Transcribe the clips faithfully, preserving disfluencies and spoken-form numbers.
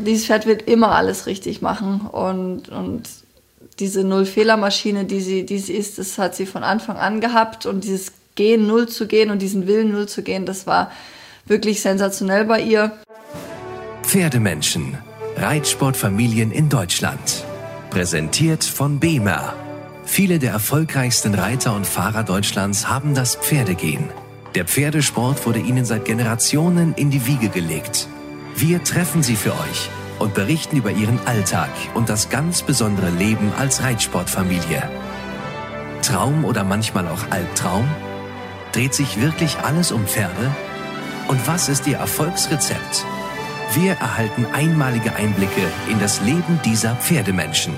dieses Pferd wird immer alles richtig machen und, und diese Null-Fehler-Maschine, die sie, die sie ist, das hat sie von Anfang an gehabt und dieses Gehen, Null zu gehen und diesen Willen, Null zu gehen, das war wirklich sensationell bei ihr. Pferdemenschen, Reitsportfamilien in Deutschland. Präsentiert von BEMER. Viele der erfolgreichsten Reiter und Fahrer Deutschlands haben das Pferdegehen. Der Pferdesport wurde ihnen seit Generationen in die Wiege gelegt. Wir treffen sie für euch und berichten über ihren Alltag und das ganz besondere Leben als Reitsportfamilie. Traum oder manchmal auch Albtraum? Dreht sich wirklich alles um Pferde? Und was ist ihr Erfolgsrezept? Wir erhalten einmalige Einblicke in das Leben dieser Pferdemenschen.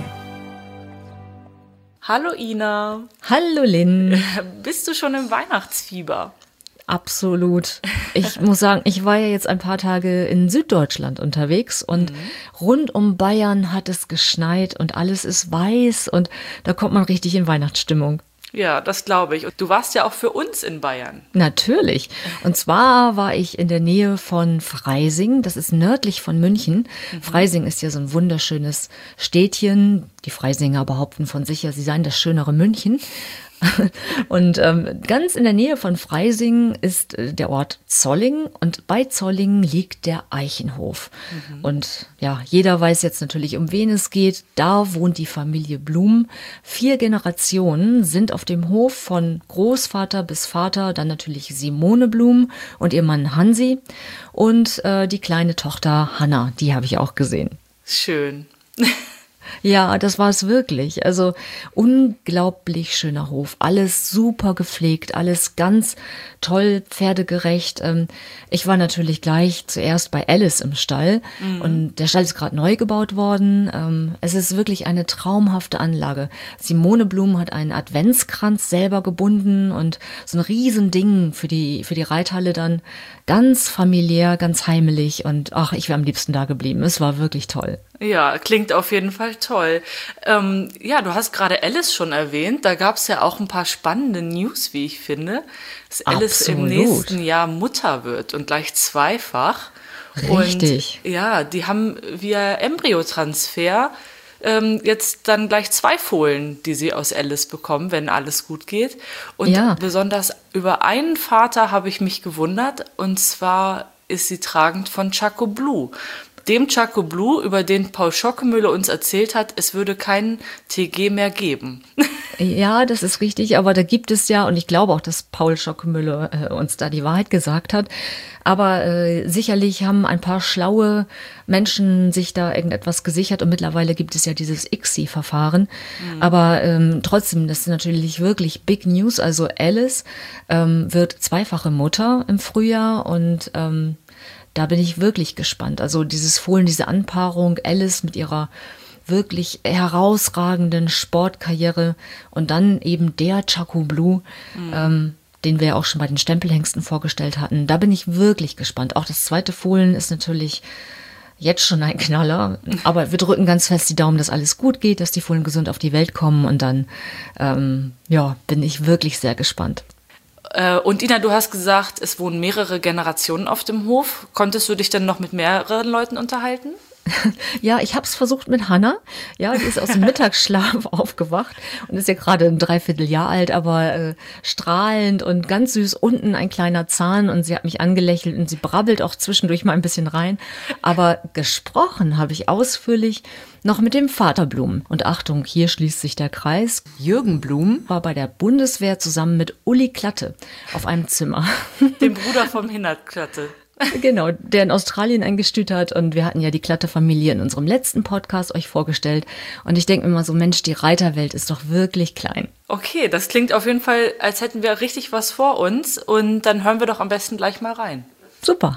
Hallo Ina. Hallo Lynn. Bist du schon im Weihnachtsfieber? Absolut. Ich muss sagen, ich war ja jetzt ein paar Tage in Süddeutschland unterwegs und mhm. rund um Bayern hat es geschneit und alles ist weiß und da kommt man richtig in Weihnachtsstimmung. Ja, das glaube ich. Und du warst ja auch für uns in Bayern. Natürlich. Und zwar war ich in der Nähe von Freising. Das ist nördlich von München. Mhm. Freising ist ja so ein wunderschönes Städtchen. Die Freisinger behaupten von sich ja, sie seien das schönere München. Und ähm, ganz in der Nähe von Freising ist äh, der Ort Zolling und bei Zolling liegt der Eichenhof. Mhm. Und ja, jeder weiß jetzt natürlich, um wen es geht. Da wohnt die Familie Blum. Vier Generationen sind auf dem Hof von Großvater bis Vater, dann natürlich Simone Blum und ihr Mann Hansi und äh, die kleine Tochter Hanna, die habe ich auch gesehen. Schön. Ja, das war es wirklich. Also unglaublich schöner Hof. Alles super gepflegt, alles ganz toll, pferdegerecht. Ich war natürlich gleich zuerst bei Alice im Stall. Mhm. Und der Stall ist gerade neu gebaut worden. Es ist wirklich eine traumhafte Anlage. Simone Blum hat einen Adventskranz selber gebunden und so ein Riesending für die, für die Reithalle dann. Ganz familiär, ganz heimelig und ach, ich wäre am liebsten da geblieben. Es war wirklich toll. Ja, klingt auf jeden Fall toll. Ähm, ja, du hast gerade Alice schon erwähnt. Da gab es ja auch ein paar spannende News, wie ich finde, dass Alice Absolut. im nächsten Jahr Mutter wird und gleich zweifach. Richtig. Und ja, die haben via Embryotransfer ähm, jetzt dann gleich zwei Fohlen, die sie aus Alice bekommen, wenn alles gut geht. Und ja. besonders über einen Vater habe ich mich gewundert. Und zwar ist sie tragend von Chaco Blue. Dem Chaco Blue, über den Paul Schockemöhle uns erzählt hat, es würde keinen T G mehr geben. Ja, das ist richtig, aber da gibt es ja, und ich glaube auch, dass Paul Schockemöhle äh, uns da die Wahrheit gesagt hat, aber äh, sicherlich haben ein paar schlaue Menschen sich da irgendetwas gesichert und mittlerweile gibt es ja dieses I C S I-Verfahren, mhm. aber ähm, trotzdem, das ist natürlich wirklich Big News, also Alice ähm, wird zweifache Mutter im Frühjahr und ähm, da bin ich wirklich gespannt. Also dieses Fohlen, diese Anpaarung, Alice mit ihrer wirklich herausragenden Sportkarriere und dann eben der Chaco Blue, mhm. ähm, den wir ja auch schon bei den Stempelhengsten vorgestellt hatten. Da bin ich wirklich gespannt. Auch das zweite Fohlen ist natürlich jetzt schon ein Knaller, aber wir drücken ganz fest die Daumen, dass alles gut geht, dass die Fohlen gesund auf die Welt kommen und dann ähm, ja, bin ich wirklich sehr gespannt. Und Ina, du hast gesagt, es wohnen mehrere Generationen auf dem Hof. Konntest du dich denn noch mit mehreren Leuten unterhalten? Ja, ich habe es versucht mit Hanna. Ja, die ist aus dem Mittagsschlaf aufgewacht und ist ja gerade ein Dreivierteljahr alt, aber äh, strahlend und ganz süß. Unten ein kleiner Zahn und sie hat mich angelächelt und sie brabbelt auch zwischendurch mal ein bisschen rein. Aber gesprochen habe ich ausführlich noch mit dem Vater Blum. Und Achtung, hier schließt sich der Kreis. Jürgen Blum war bei der Bundeswehr zusammen mit Uli Klatte auf einem Zimmer. Dem Bruder vom Hinnerk Klatte. Genau, der in Australien ein Gestüt hat und wir hatten ja die Klatte-Familie in unserem letzten Podcast euch vorgestellt und ich denke immer so, Mensch, die Reiterwelt ist doch wirklich klein. Okay, das klingt auf jeden Fall, als hätten wir richtig was vor uns und dann hören wir doch am besten gleich mal rein. Super.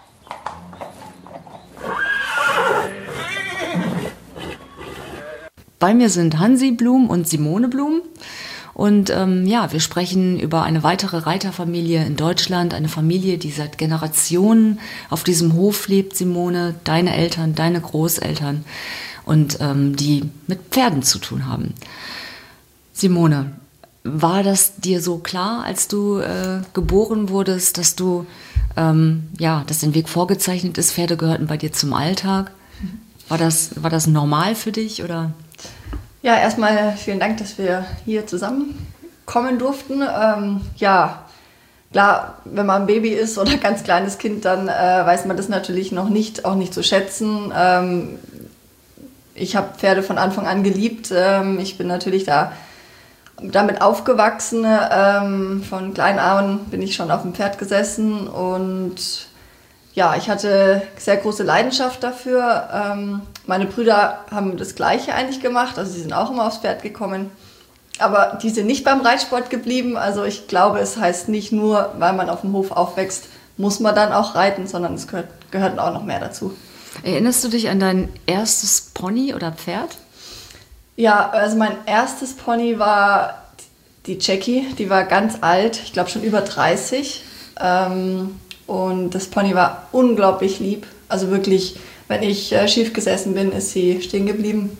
Bei mir sind Hansi Blum und Simone Blum. Und ähm, ja, wir sprechen über eine weitere Reiterfamilie in Deutschland, eine Familie, die seit Generationen auf diesem Hof lebt, Simone, deine Eltern, deine Großeltern und ähm, die mit Pferden zu tun haben. Simone, war das dir so klar, als du äh, geboren wurdest, dass du, ähm, ja, dass dein Weg vorgezeichnet ist, Pferde gehörten bei dir zum Alltag? War das, war das normal für dich, oder? Ja, erstmal vielen Dank, dass wir hier zusammenkommen durften. Ähm, ja, klar, wenn man ein Baby ist oder ein ganz kleines Kind, dann äh, weiß man das natürlich noch nicht, auch nicht zu schätzen. Ähm, ich habe Pferde von Anfang an geliebt. Ähm, ich bin natürlich da damit aufgewachsen. Ähm, von klein an bin ich schon auf dem Pferd gesessen und ja, ich hatte sehr große Leidenschaft dafür. Ähm, meine Brüder haben das Gleiche eigentlich gemacht, also sie sind auch immer aufs Pferd gekommen. Aber die sind nicht beim Reitsport geblieben. Also ich glaube, es heißt nicht nur, weil man auf dem Hof aufwächst, muss man dann auch reiten, sondern es gehört, gehört auch noch mehr dazu. Erinnerst du dich an dein erstes Pony oder Pferd? Ja, also mein erstes Pony war die Jackie, die war ganz alt, ich glaube schon über dreißig. Ähm, Und das Pony war unglaublich lieb. Also wirklich, wenn ich äh, schief gesessen bin, ist sie stehen geblieben.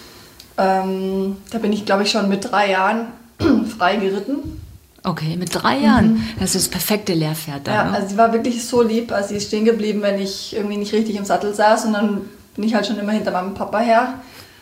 Ähm, da bin ich, glaube ich, schon mit drei Jahren frei geritten. Okay, mit drei Jahren? Mhm. Das ist das perfekte Lehrpferd da, Ja, ne? also sie war wirklich so lieb. Also sie ist stehen geblieben, wenn ich irgendwie nicht richtig im Sattel saß. Und dann bin ich halt schon immer hinter meinem Papa her.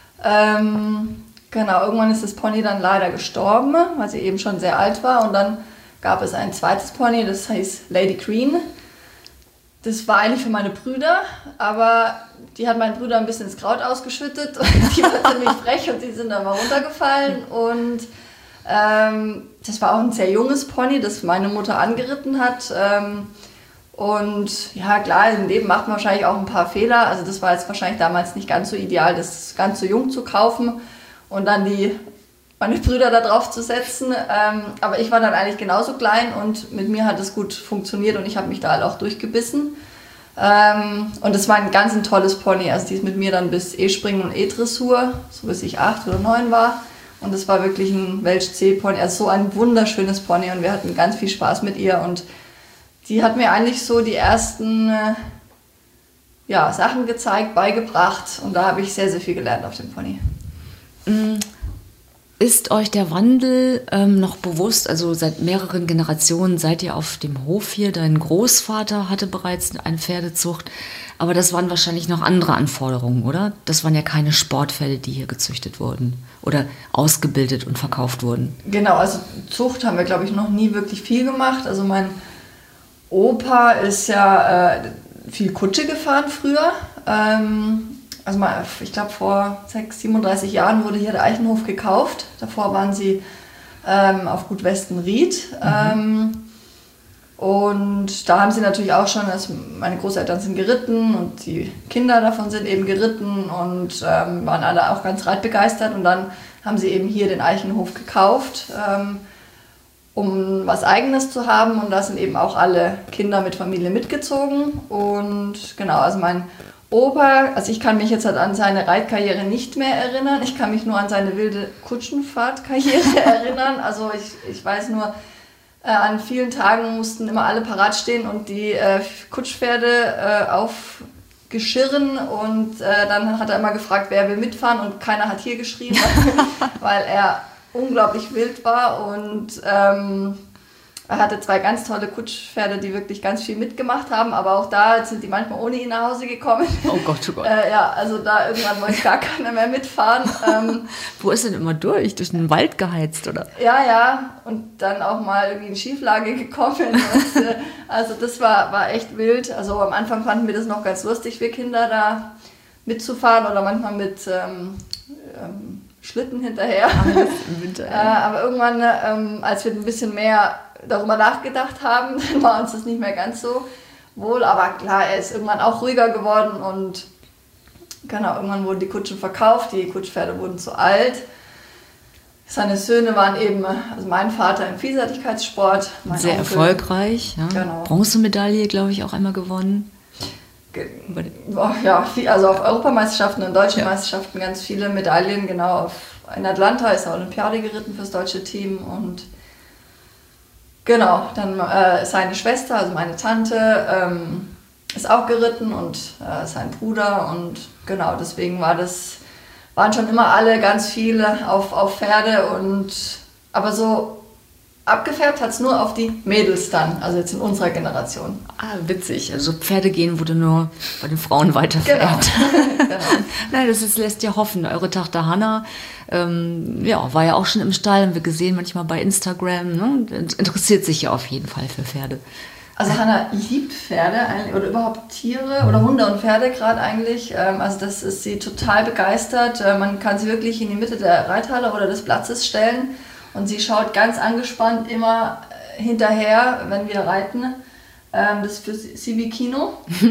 Ähm, genau, irgendwann ist das Pony dann leider gestorben, weil sie eben schon sehr alt war. Und dann gab es ein zweites Pony, das heißt Lady Green. Das war eigentlich für meine Brüder, aber die hat meinen Brüder ein bisschen ins Kraut ausgeschüttet und die war ziemlich frech und die sind dann mal runtergefallen. Und ähm, das war auch ein sehr junges Pony, das meine Mutter angeritten hat. Ähm, und ja, klar, im Leben macht man wahrscheinlich auch ein paar Fehler. Also das war jetzt wahrscheinlich damals nicht ganz so ideal, das ganz so jung zu kaufen und dann die meine Brüder da drauf zu setzen. Ähm, aber ich war dann eigentlich genauso klein und mit mir hat es gut funktioniert und ich habe mich da halt auch durchgebissen. Ähm, und es war ein ganz ein tolles Pony. Also die ist mit mir dann bis E-Springen und E-Dressur, so bis ich acht oder neun war. Und es war wirklich ein Welsch-C-Pony, also so ein wunderschönes Pony und wir hatten ganz viel Spaß mit ihr. Und die hat mir eigentlich so die ersten äh, ja, Sachen gezeigt, beigebracht und da habe ich sehr, sehr viel gelernt auf dem Pony. Mhm. Ist euch der Wandel ähm, noch bewusst? Also seit mehreren Generationen seid ihr auf dem Hof hier. Dein Großvater hatte bereits eine Pferdezucht, aber das waren wahrscheinlich noch andere Anforderungen, oder? Das waren ja keine Sportpferde, die hier gezüchtet wurden oder ausgebildet und verkauft wurden. Genau, also Zucht haben wir, glaube ich, noch nie wirklich viel gemacht. Also mein Opa ist ja äh, viel Kutsche gefahren früher. Ähm, Also mal, ich glaube vor siebenunddreißig Jahren wurde hier der Eichenhof gekauft. Davor waren sie ähm, auf Gut Westenried. Mhm. Ähm, und da haben sie natürlich auch schon, also meine Großeltern sind geritten und die Kinder davon sind eben geritten und ähm, waren alle auch ganz reitbegeistert. Und dann haben sie eben hier den Eichenhof gekauft, ähm, um was Eigenes zu haben. Und da sind eben auch alle Kinder mit Familie mitgezogen. Und genau, also mein Opa, also ich kann mich jetzt halt an seine Reitkarriere nicht mehr erinnern. Ich kann mich nur an seine wilde Kutschenfahrtkarriere erinnern. Also ich, ich weiß nur, äh, an vielen Tagen mussten immer alle parat stehen und die äh, Kutschpferde äh, aufgeschirren. Und äh, dann hat er immer gefragt, wer will mitfahren und keiner hat hier geschrien, weil er unglaublich wild war. Und ähm, er hatte zwei ganz tolle Kutschpferde, die wirklich ganz viel mitgemacht haben, aber auch da sind die manchmal ohne ihn nach Hause gekommen. Oh Gott, oh Gott. äh, ja, also da irgendwann wollte gar keiner mehr mitfahren. Ähm, Wo ist denn immer durch? Durch den Wald geheizt, oder? Ja, ja, und dann auch mal irgendwie in Schieflage gekommen. Und, äh, also das war, war echt wild. Also am Anfang fanden wir das noch ganz lustig, wir Kinder da mitzufahren oder manchmal mit ähm, ähm, Schlitten hinterher. Ach, im Winter, ja. äh, aber irgendwann, ähm, als wir ein bisschen mehr darüber nachgedacht haben, dann war uns das nicht mehr ganz so wohl. Aber klar, er ist irgendwann auch ruhiger geworden und genau, irgendwann wurden die Kutschen verkauft, die Kutschpferde wurden zu alt. Seine Söhne waren eben, also mein Vater im Vielseitigkeitssport. Mein Sehr Onkel, erfolgreich, ja. Genau. Bronzemedaille, glaube ich, auch einmal gewonnen. Ja, viel, also auf Europameisterschaften und deutschen ja. Meisterschaften ganz viele Medaillen. Genau, auf, in Atlanta ist er Olympiade geritten fürs deutsche Team und genau, dann äh, seine Schwester, also meine Tante, ähm, ist auch geritten und äh, sein Bruder und genau, deswegen war das, waren schon immer alle ganz viele auf, auf Pferde und aber so abgefärbt hat es nur auf die Mädels dann, also jetzt in unserer Generation. Ah, witzig. Also Pferdegehen wurde nur bei den Frauen weitervererbt. Genau. Genau. Nein, das ist, lässt ja hoffen. Eure Tochter Hannah ähm, ja, war ja auch schon im Stall, haben wir gesehen, manchmal bei Instagram. Ne? Interessiert sich ja auf jeden Fall für Pferde. Also Hannah liebt Pferde eigentlich, oder überhaupt Tiere oder Hunde und Pferde gerade eigentlich. Also das ist sie total begeistert. Man kann sie wirklich in die Mitte der Reithalle oder des Platzes stellen und sie schaut ganz angespannt immer hinterher, wenn wir reiten. Das ist für sie wie Kino.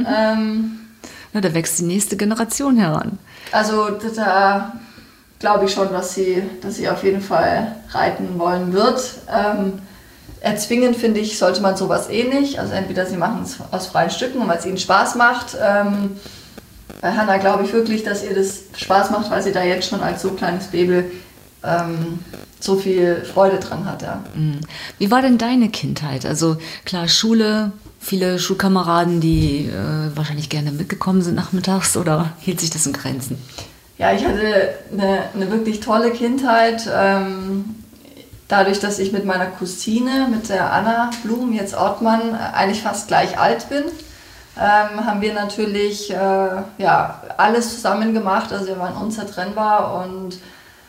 Na, da wächst die nächste Generation heran. Also da glaube ich schon, dass sie, dass sie auf jeden Fall reiten wollen wird. Erzwingen, finde ich, sollte man sowas eh nicht. Also entweder sie machen es aus freien Stücken, weil es ihnen Spaß macht. Ähm, bei Hannah glaube ich wirklich, dass ihr das Spaß macht, weil sie da jetzt schon als so kleines Baby ähm, so viel Freude dran hat. Ja. Wie war denn deine Kindheit? Also klar, Schule, viele Schulkameraden, die äh, wahrscheinlich gerne mitgekommen sind nachmittags, oder hielt sich das in Grenzen? Ja, ich hatte eine, eine wirklich tolle Kindheit. Ähm, Dadurch, dass ich mit meiner Cousine, mit der Anna Blum, jetzt Ortmann, eigentlich fast gleich alt bin, ähm, haben wir natürlich äh, ja, alles zusammen gemacht. Also wir waren unzertrennbar und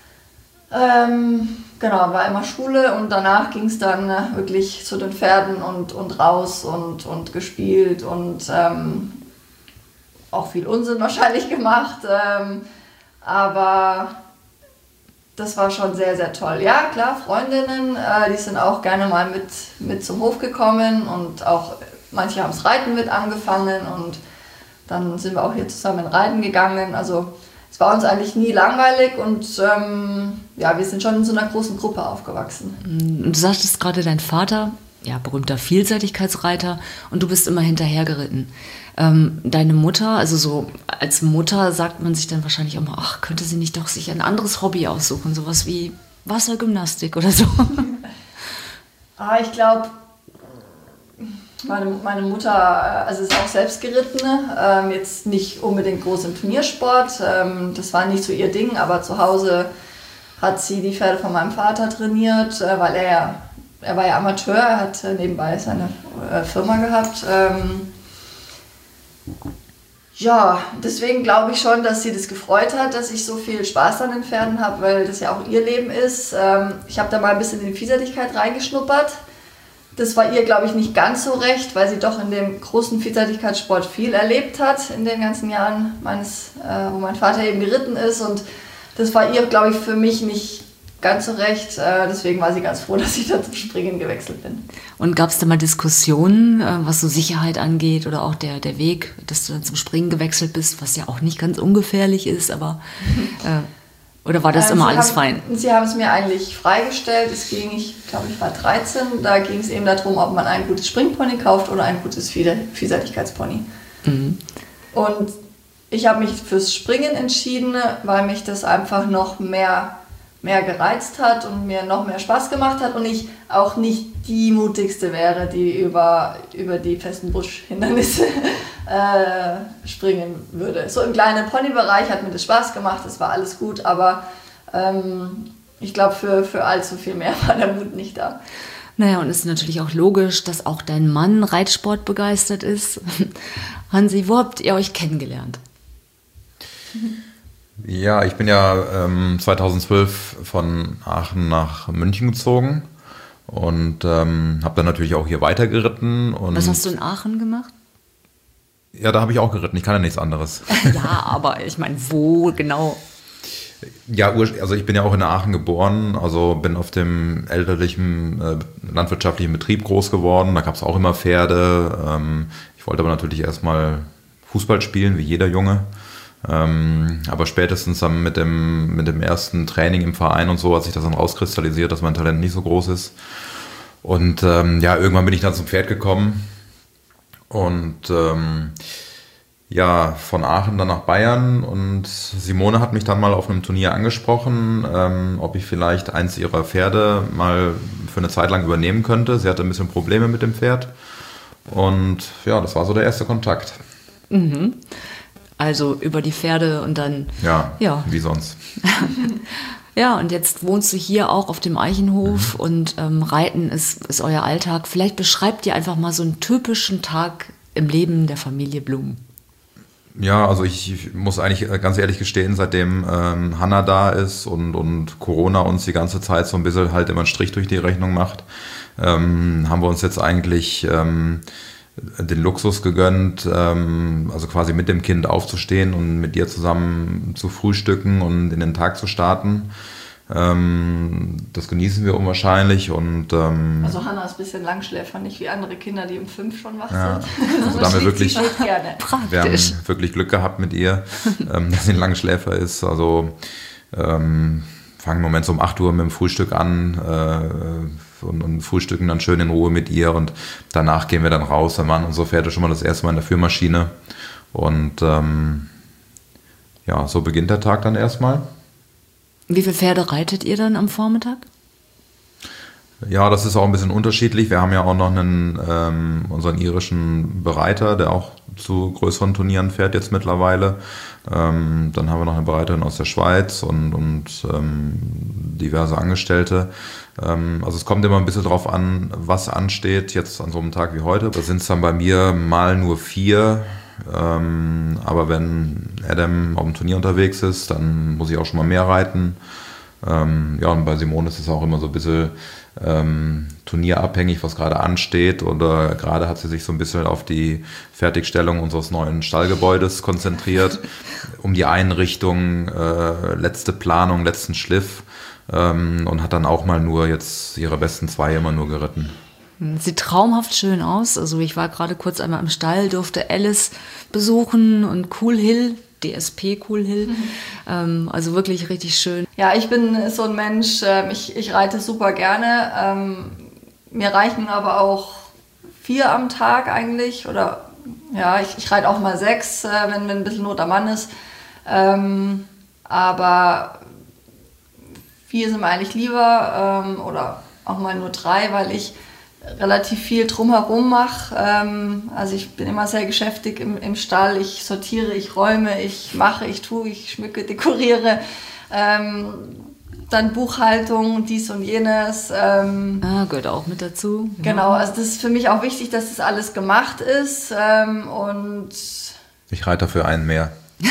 ähm, genau, war immer Schule und danach ging es dann äh, wirklich zu den Pferden und, und raus und, und gespielt und ähm, auch viel Unsinn wahrscheinlich gemacht. Ähm, aber das war schon sehr, sehr toll. Ja, klar, Freundinnen, äh, die sind auch gerne mal mit, mit zum Hof gekommen und auch manche haben das Reiten mit angefangen und dann sind wir auch hier zusammen reiten gegangen. Also es war uns eigentlich nie langweilig und ähm, ja, wir sind schon in so einer großen Gruppe aufgewachsen. Und du sagtest gerade, dein Vater, ja, berühmter Vielseitigkeitsreiter, und du bist immer hinterher geritten. Ähm, deine Mutter, also so als Mutter sagt man sich dann wahrscheinlich auch mal, ach, könnte sie nicht doch sich ein anderes Hobby aussuchen, sowas wie Wassergymnastik oder so? Ah, ich glaube, meine, meine Mutter also ist auch selbst geritten, ähm, jetzt nicht unbedingt groß im Turniersport, ähm, das war nicht so ihr Ding, aber zu Hause hat sie die Pferde von meinem Vater trainiert, äh, weil er, er war ja Amateur, er hat äh, nebenbei seine äh, Firma gehabt. Ähm, Ja, deswegen glaube ich schon, dass sie das gefreut hat, dass ich so viel Spaß an den Pferden habe, weil das ja auch ihr Leben ist. Ich habe da mal ein bisschen in die Vielseitigkeit reingeschnuppert. Das war ihr, glaube ich, nicht ganz so recht, weil sie doch in dem großen Vielseitigkeitssport viel erlebt hat in den ganzen Jahren, meines, wo mein Vater eben geritten ist. Und das war ihr, glaube ich, für mich nicht ganz so recht. Deswegen war sie ganz froh, dass ich dann zum Springen gewechselt bin. Und gab es da mal Diskussionen, was so Sicherheit angeht oder auch der, der Weg, dass du dann zum Springen gewechselt bist, was ja auch nicht ganz ungefährlich ist, aber äh, oder war das ähm, immer alles haben, fein? Sie haben es mir eigentlich freigestellt. Es ging, ich glaube, ich war dreizehn, da ging es eben darum, ob man ein gutes Springpony kauft oder ein gutes Vielseitigkeitspony. Mhm. Und ich habe mich fürs Springen entschieden, weil mich das einfach noch mehr mehr gereizt hat und mir noch mehr Spaß gemacht hat und ich auch nicht die mutigste wäre, die über, über die festen Buschhindernisse äh, springen würde. So im kleinen Ponybereich hat mir das Spaß gemacht, das war alles gut, aber ähm, ich glaube, für, für allzu viel mehr war der Mut nicht da. Naja, und es ist natürlich auch logisch, dass auch dein Mann Reitsport begeistert ist. Hansi, wo habt ihr euch kennengelernt? Ja, ich bin ja ähm, zweitausendzwölf von Aachen nach München gezogen und ähm, habe dann natürlich auch hier weitergeritten. Und was hast du in Aachen gemacht? Ja, da habe ich auch geritten. Ich kann ja nichts anderes. Ja, aber ich meine, wo genau? Ja, also ich bin ja auch in Aachen geboren, also bin auf dem elterlichen äh, landwirtschaftlichen Betrieb groß geworden. Da gab es auch immer Pferde. Ähm, ich wollte aber natürlich erstmal Fußball spielen, wie jeder Junge. Ähm, aber spätestens dann mit dem, mit dem ersten Training im Verein und so hat sich das dann rauskristallisiert, dass mein Talent nicht so groß ist. Und ähm, ja, irgendwann bin ich dann zum Pferd gekommen und ähm, ja, von Aachen dann nach Bayern, und Simone hat mich dann mal auf einem Turnier angesprochen, ähm, ob ich vielleicht eins ihrer Pferde mal für eine Zeit lang übernehmen könnte. Sie hatte ein bisschen Probleme mit dem Pferd und ja, das war so der erste Kontakt. Mhm. Also über die Pferde und dann... Ja, ja. wie sonst. Ja, und jetzt wohnst du hier auch auf dem Eichenhof mhm. und ähm, Reiten ist, ist euer Alltag. Vielleicht beschreibt ihr einfach mal so einen typischen Tag im Leben der Familie Blum. Ja, also ich muss eigentlich ganz ehrlich gestehen, seitdem ähm, Hanna da ist und, und Corona uns die ganze Zeit so ein bisschen halt immer einen Strich durch die Rechnung macht, ähm, haben wir uns jetzt eigentlich ähm, den Luxus gegönnt, ähm, also quasi mit dem Kind aufzustehen und mit ihr zusammen zu frühstücken und in den Tag zu starten. Ähm, das genießen wir unwahrscheinlich und ähm, also Hanna ist ein bisschen Langschläfer, nicht wie andere Kinder, die um fünf schon wach ja, sind. also da haben wir wirklich, gerne. wir haben wirklich Glück gehabt mit ihr, ähm, dass sie ein Langschläfer ist. Also ähm, fangen im Moment so um acht Uhr mit dem Frühstück an äh, und, und frühstücken dann schön in Ruhe mit ihr und danach gehen wir dann raus. Dann waren unsere Pferde schon mal das erste Mal in der Führmaschine und ähm, ja, so beginnt der Tag dann erstmal. Wie viele Pferde reitet ihr dann am Vormittag? Ja, das ist auch ein bisschen unterschiedlich. Wir haben ja auch noch einen, ähm, unseren irischen Bereiter, der auch zu größeren Turnieren fährt jetzt mittlerweile. Ähm, dann haben wir noch eine Bereiterin aus der Schweiz und, und ähm, diverse Angestellte. Ähm, also es kommt immer ein bisschen drauf an, was ansteht jetzt an so einem Tag wie heute. Da sind es dann bei mir mal nur vier. Ähm, aber wenn Adam auf dem Turnier unterwegs ist, dann muss ich auch schon mal mehr reiten. Ähm, ja, und bei Simone ist es auch immer so ein bisschen ähm, turnierabhängig, was gerade ansteht. Oder gerade hat sie sich so ein bisschen auf die Fertigstellung unseres neuen Stallgebäudes konzentriert, um die Einrichtung, äh, letzte Planung, letzten Schliff ähm, und hat dann auch mal nur jetzt ihre besten zwei immer nur geritten. Sieht traumhaft schön aus. Also ich war gerade kurz einmal im Stall, durfte Alice besuchen und Cool Hill, D S P Cool Hill. Mhm. Ähm, also wirklich richtig schön. Ja, ich bin so ein Mensch, äh, ich, ich reite super gerne. Ähm, mir reichen aber auch vier am Tag eigentlich. Oder ja, ich, ich reite auch mal sechs, äh, wenn, wenn ein bisschen Not am Mann ist. Ähm, aber vier sind mir eigentlich lieber ähm, oder auch mal nur drei, weil ich relativ viel drumherum mache. Ähm, also ich bin immer sehr geschäftig im, im Stall. Ich sortiere, ich räume, ich mache, ich tue, ich schmücke, dekoriere. Ähm, dann Buchhaltung, dies und jenes. Ähm, ah, gehört auch mit dazu. Genau, also das ist für mich auch wichtig, dass das alles gemacht ist. Ähm, und ich reite dafür einen mehr.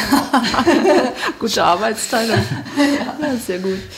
Gute Arbeitsteilung. Ja. Ja, sehr gut.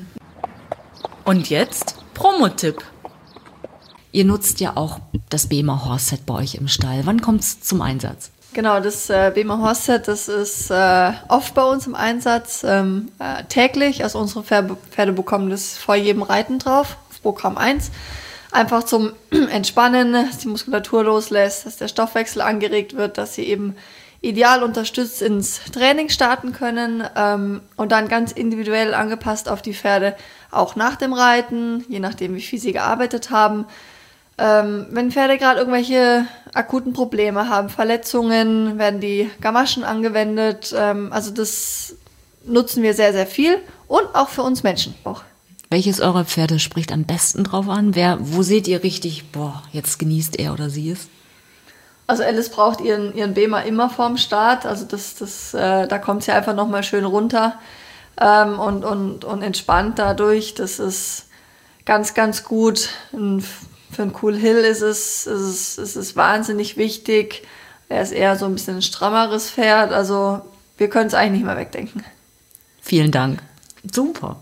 Und jetzt Promotipp. Ihr nutzt ja auch das Bema Horse Set bei euch im Stall. Wann kommt es zum Einsatz? Genau, das äh, Bema Horse Set, das ist äh, oft bei uns im Einsatz, ähm, äh, täglich. Also unsere Pferde, Pferde bekommen das vor jedem Reiten drauf, auf Programm eins. Einfach zum Entspannen, dass die Muskulatur loslässt, dass der Stoffwechsel angeregt wird, dass sie eben ideal unterstützt ins Training starten können ähm, und dann ganz individuell angepasst auf die Pferde, auch nach dem Reiten, je nachdem wie viel sie gearbeitet haben. Ähm, wenn Pferde gerade irgendwelche akuten Probleme haben, Verletzungen, werden die Gamaschen angewendet. Ähm, also das nutzen wir sehr, sehr viel und auch für uns Menschen auch. Welches eurer Pferde spricht am besten drauf an? Wer, wo seht ihr richtig, boah, jetzt genießt er oder sie es? Also Alice braucht ihren, ihren Bema immer vorm Start. Also das, das, äh, da kommt sie einfach nochmal schön runter ähm, und, und, und entspannt dadurch. Das ist ganz, ganz gut. Und für einen Cool Hill ist es, ist es, ist es wahnsinnig wichtig. Er ist eher so ein bisschen ein strammeres Pferd. Also wir können es eigentlich nicht mehr wegdenken. Vielen Dank. Super.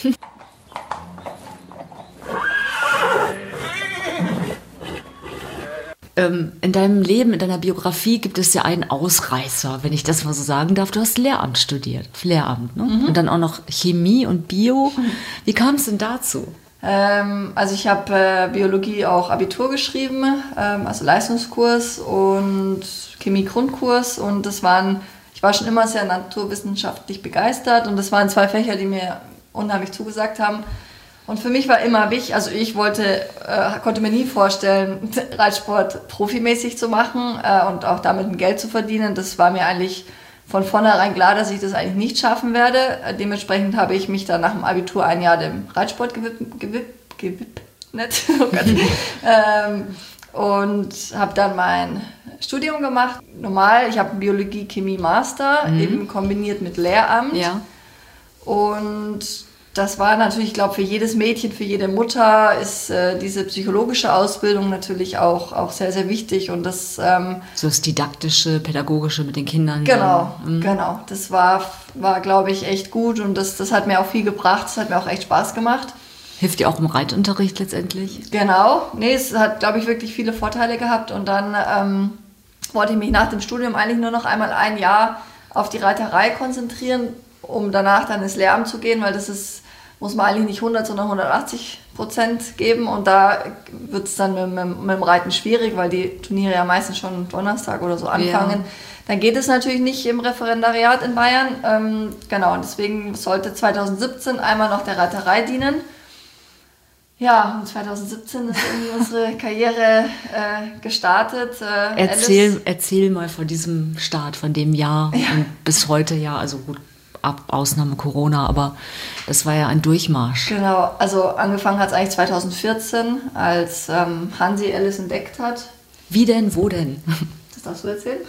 In deinem Leben, in deiner Biografie gibt es ja einen Ausreißer, wenn ich das mal so sagen darf. Du hast Lehramt studiert, Lehramt, ne? Mhm. Und dann auch noch Chemie und Bio. Wie kam es denn dazu? Ähm, also ich habe äh, Biologie auch Abitur geschrieben, ähm, also Leistungskurs und Chemie-Grundkurs. Und das waren, ich war schon immer sehr naturwissenschaftlich begeistert und das waren zwei Fächer, die mir unheimlich zugesagt haben. Und für mich war immer wichtig, also ich wollte, äh, konnte mir nie vorstellen, Reitsport profimäßig zu machen äh, und auch damit ein Geld zu verdienen. Das war mir eigentlich von vornherein klar, dass ich das eigentlich nicht schaffen werde. Äh, dementsprechend habe ich mich dann nach dem Abitur ein Jahr dem Reitsport gewidmet, gewidmet, gewidmet, oh Gott, ähm, und habe dann mein Studium gemacht. Normal, ich habe Biologie, Chemie, Master, mhm. eben kombiniert mit Lehramt. Ja. Und das war natürlich, ich glaube, für jedes Mädchen, für jede Mutter ist äh, diese psychologische Ausbildung natürlich auch, auch sehr, sehr wichtig. Und das, ähm, so das Didaktische, Pädagogische mit den Kindern. Genau, mhm. genau. Das war, war glaube ich, echt gut und das, das hat mir auch viel gebracht. Das hat mir auch echt Spaß gemacht. Hilft dir auch im Reitunterricht letztendlich? Genau. Nee, es hat, glaube ich, wirklich viele Vorteile gehabt. Und dann ähm, wollte ich mich nach dem Studium eigentlich nur noch einmal ein Jahr auf die Reiterei konzentrieren, um danach dann ins Lehramt zu gehen, weil das ist, muss man eigentlich nicht hundert, sondern hundertachtzig Prozent geben und da wird es dann mit, mit, mit dem Reiten schwierig, weil die Turniere ja meistens schon Donnerstag oder so anfangen. Ja. Dann geht es natürlich nicht im Referendariat in Bayern. Ähm, genau, und deswegen sollte zweitausendsiebzehn einmal noch der Reiterei dienen. Ja, und zweitausendsiebzehn ist irgendwie unsere Karriere äh, gestartet. Äh, erzähl, erzähl mal von diesem Start, von dem Jahr ja. und bis heute, ja, also gut, ab Ausnahme Corona, aber das war ja ein Durchmarsch. Genau, also angefangen hat es eigentlich zweitausendvierzehn, als ähm, Hansi Alice entdeckt hat. Wie denn, wo denn? Das darfst du erzählen.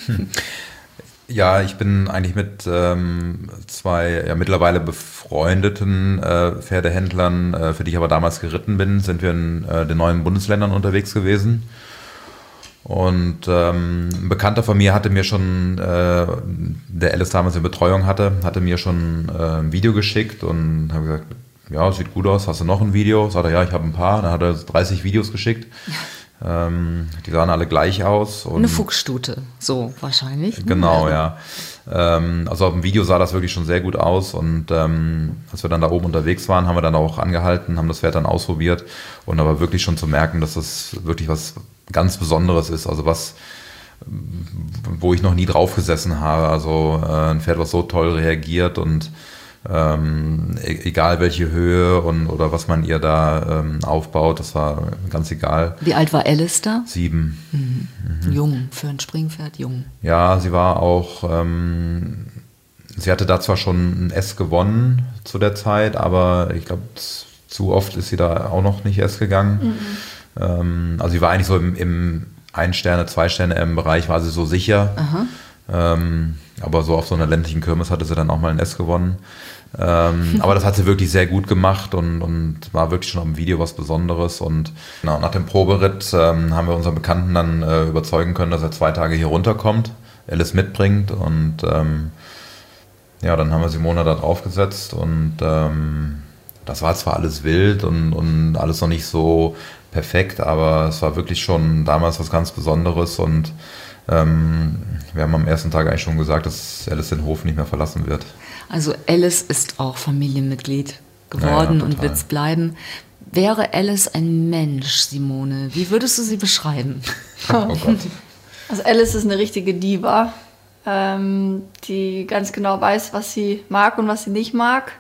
Ja, ich bin eigentlich mit ähm, zwei ja, mittlerweile befreundeten äh, Pferdehändlern, äh, für die ich aber damals geritten bin, sind wir in äh, den neuen Bundesländern unterwegs gewesen. Und ähm, ein Bekannter von mir hatte mir schon, äh, der Alice damals in Betreuung hatte, hatte mir schon äh, ein Video geschickt und habe gesagt, ja, sieht gut aus, hast du noch ein Video? Sagt er, ja, ich habe ein paar. Dann hat er dreißig Videos geschickt. Ähm, die sahen alle gleich aus. Und eine Fuchsstute, so wahrscheinlich. Genau, ja. Ähm, also auf dem Video sah das wirklich schon sehr gut aus und ähm, als wir dann da oben unterwegs waren, haben wir dann auch angehalten, haben das Pferd dann ausprobiert und aber wirklich schon zu merken, dass das wirklich was ganz Besonderes ist, also was, wo ich noch nie drauf gesessen habe, also äh, ein Pferd, was so toll reagiert und Ähm, egal welche Höhe und oder was man ihr da ähm, aufbaut, das war ganz egal. Wie alt war Alice da? Sieben. Mhm. Mhm. Jung, für ein Springpferd jung. Ja, sie war auch, ähm, sie hatte da zwar schon ein S gewonnen zu der Zeit, aber ich glaube, zu oft ist sie da auch noch nicht S gegangen. Mhm. Ähm, also sie war eigentlich so im, im Ein-Sterne-, Zwei-Sterne-M-Bereich, war sie so sicher. Ähm, aber so auf so einer ländlichen Kirmes hatte sie dann auch mal ein S gewonnen. Ähm, aber das hat sie wirklich sehr gut gemacht und, und war wirklich schon auf dem Video was Besonderes. Und genau, nach dem Proberitt ähm, haben wir unseren Bekannten dann äh, überzeugen können, dass er zwei Tage hier runterkommt, Alice mitbringt. Und ähm, ja, dann haben wir Simona da draufgesetzt und ähm, das war zwar alles wild und, und alles noch nicht so perfekt, aber es war wirklich schon damals was ganz Besonderes und ähm, wir haben am ersten Tag eigentlich schon gesagt, dass Alice den Hof nicht mehr verlassen wird. Also Alice ist auch Familienmitglied geworden ja, ja, und wird es bleiben. Wäre Alice ein Mensch, Simone, wie würdest du sie beschreiben? Oh Gott. Also Alice ist eine richtige Diva, ähm, die ganz genau weiß, was sie mag und was sie nicht mag.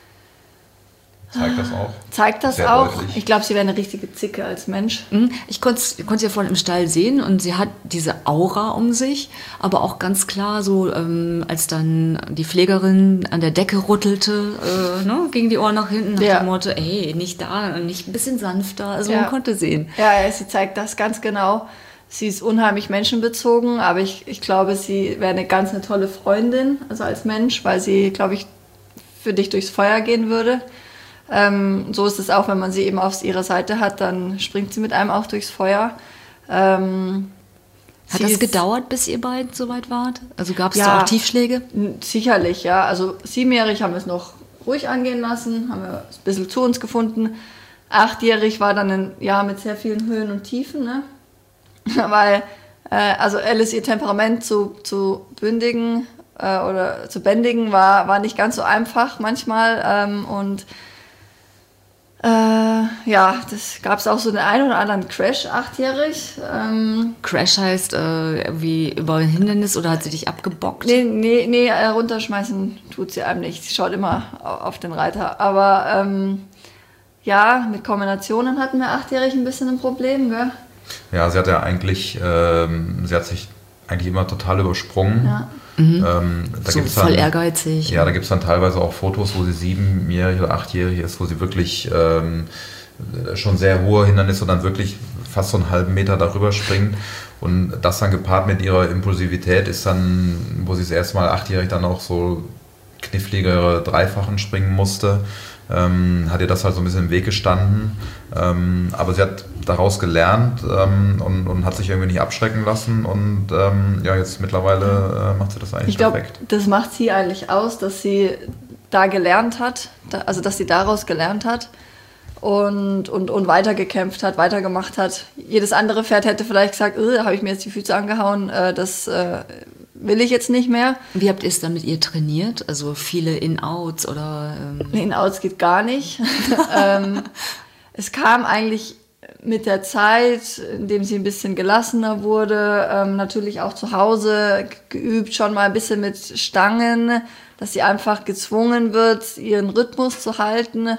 Zeigt das auch? Zeigt das Sehr auch. Deutlich. Ich glaube, sie wäre eine richtige Zicke als Mensch. Ich konnte sie ja vorhin im Stall sehen und sie hat diese Aura um sich, aber auch ganz klar so, ähm, als dann die Pflegerin an der Decke rüttelte, äh, ne, gegen die Ohren nach hinten, nach ja. dem Motto, ey, nicht da, nicht ein bisschen sanfter, also ja. man konnte sehen. Ja, ja, sie zeigt das ganz genau. Sie ist unheimlich menschenbezogen, aber ich, ich glaube, sie wäre eine ganz eine tolle Freundin, also als Mensch, weil sie, glaube ich, für dich durchs Feuer gehen würde. Ähm, so ist es auch, wenn man sie eben auf ihrer Seite hat, dann springt sie mit einem auch durchs Feuer. Ähm, hat das gedauert, bis ihr beiden so weit wart? Also gab es ja, da auch Tiefschläge? Sicherlich, ja. Also siebenjährig haben wir es noch ruhig angehen lassen, haben wir ein bisschen zu uns gefunden. Achtjährig war dann ein Jahr mit sehr vielen Höhen und Tiefen, ne? Weil äh, also Alice, ihr Temperament zu, zu bündigen äh, oder zu bändigen war, war nicht ganz so einfach manchmal ähm, und Äh, ja, das gab es auch so den einen oder anderen Crash, achtjährig. Ähm, Crash heißt äh, irgendwie über ein Hindernis oder hat sie dich abgebockt? Nee, nee, nee äh, runterschmeißen tut sie einem nicht. Sie schaut immer auf den Reiter. Aber ähm, ja, mit Kombinationen hatten wir achtjährig ein bisschen ein Problem, gell? Ja, sie hat ja eigentlich, ähm, sie hat sich eigentlich immer total übersprungen. Ja. Mhm. Ähm, da so gibt's dann, voll ehrgeizig. Ja, da gibt es dann teilweise auch Fotos, wo sie siebenjährig oder achtjährig ist, wo sie wirklich ähm, schon sehr hohe Hindernisse und dann wirklich fast so einen halben Meter darüber springt. Und das dann gepaart mit ihrer Impulsivität ist dann, wo sie das erste Mal achtjährig dann auch so kniffligere Dreifachen springen musste. ähm, hat ihr das halt so ein bisschen im Weg gestanden. Ähm, aber sie hat daraus gelernt ähm, und, und hat sich irgendwie nicht abschrecken lassen. Und ähm, ja, jetzt mittlerweile äh, macht sie das eigentlich ich glaub, perfekt. Das macht sie eigentlich aus, dass sie da gelernt hat, da, also dass sie daraus gelernt hat und, und, und weitergekämpft hat, weitergemacht hat. Jedes andere Pferd hätte vielleicht gesagt, äh, habe ich mir jetzt die Füße angehauen, äh, das äh, will ich jetzt nicht mehr. Wie habt ihr es dann mit ihr trainiert? Also viele In-Outs oder... Ähm In-Outs geht gar nicht. ähm, es kam eigentlich mit der Zeit, indem sie ein bisschen gelassener wurde, ähm, natürlich auch zu Hause geübt, schon mal ein bisschen mit Stangen, dass sie einfach gezwungen wird, ihren Rhythmus zu halten.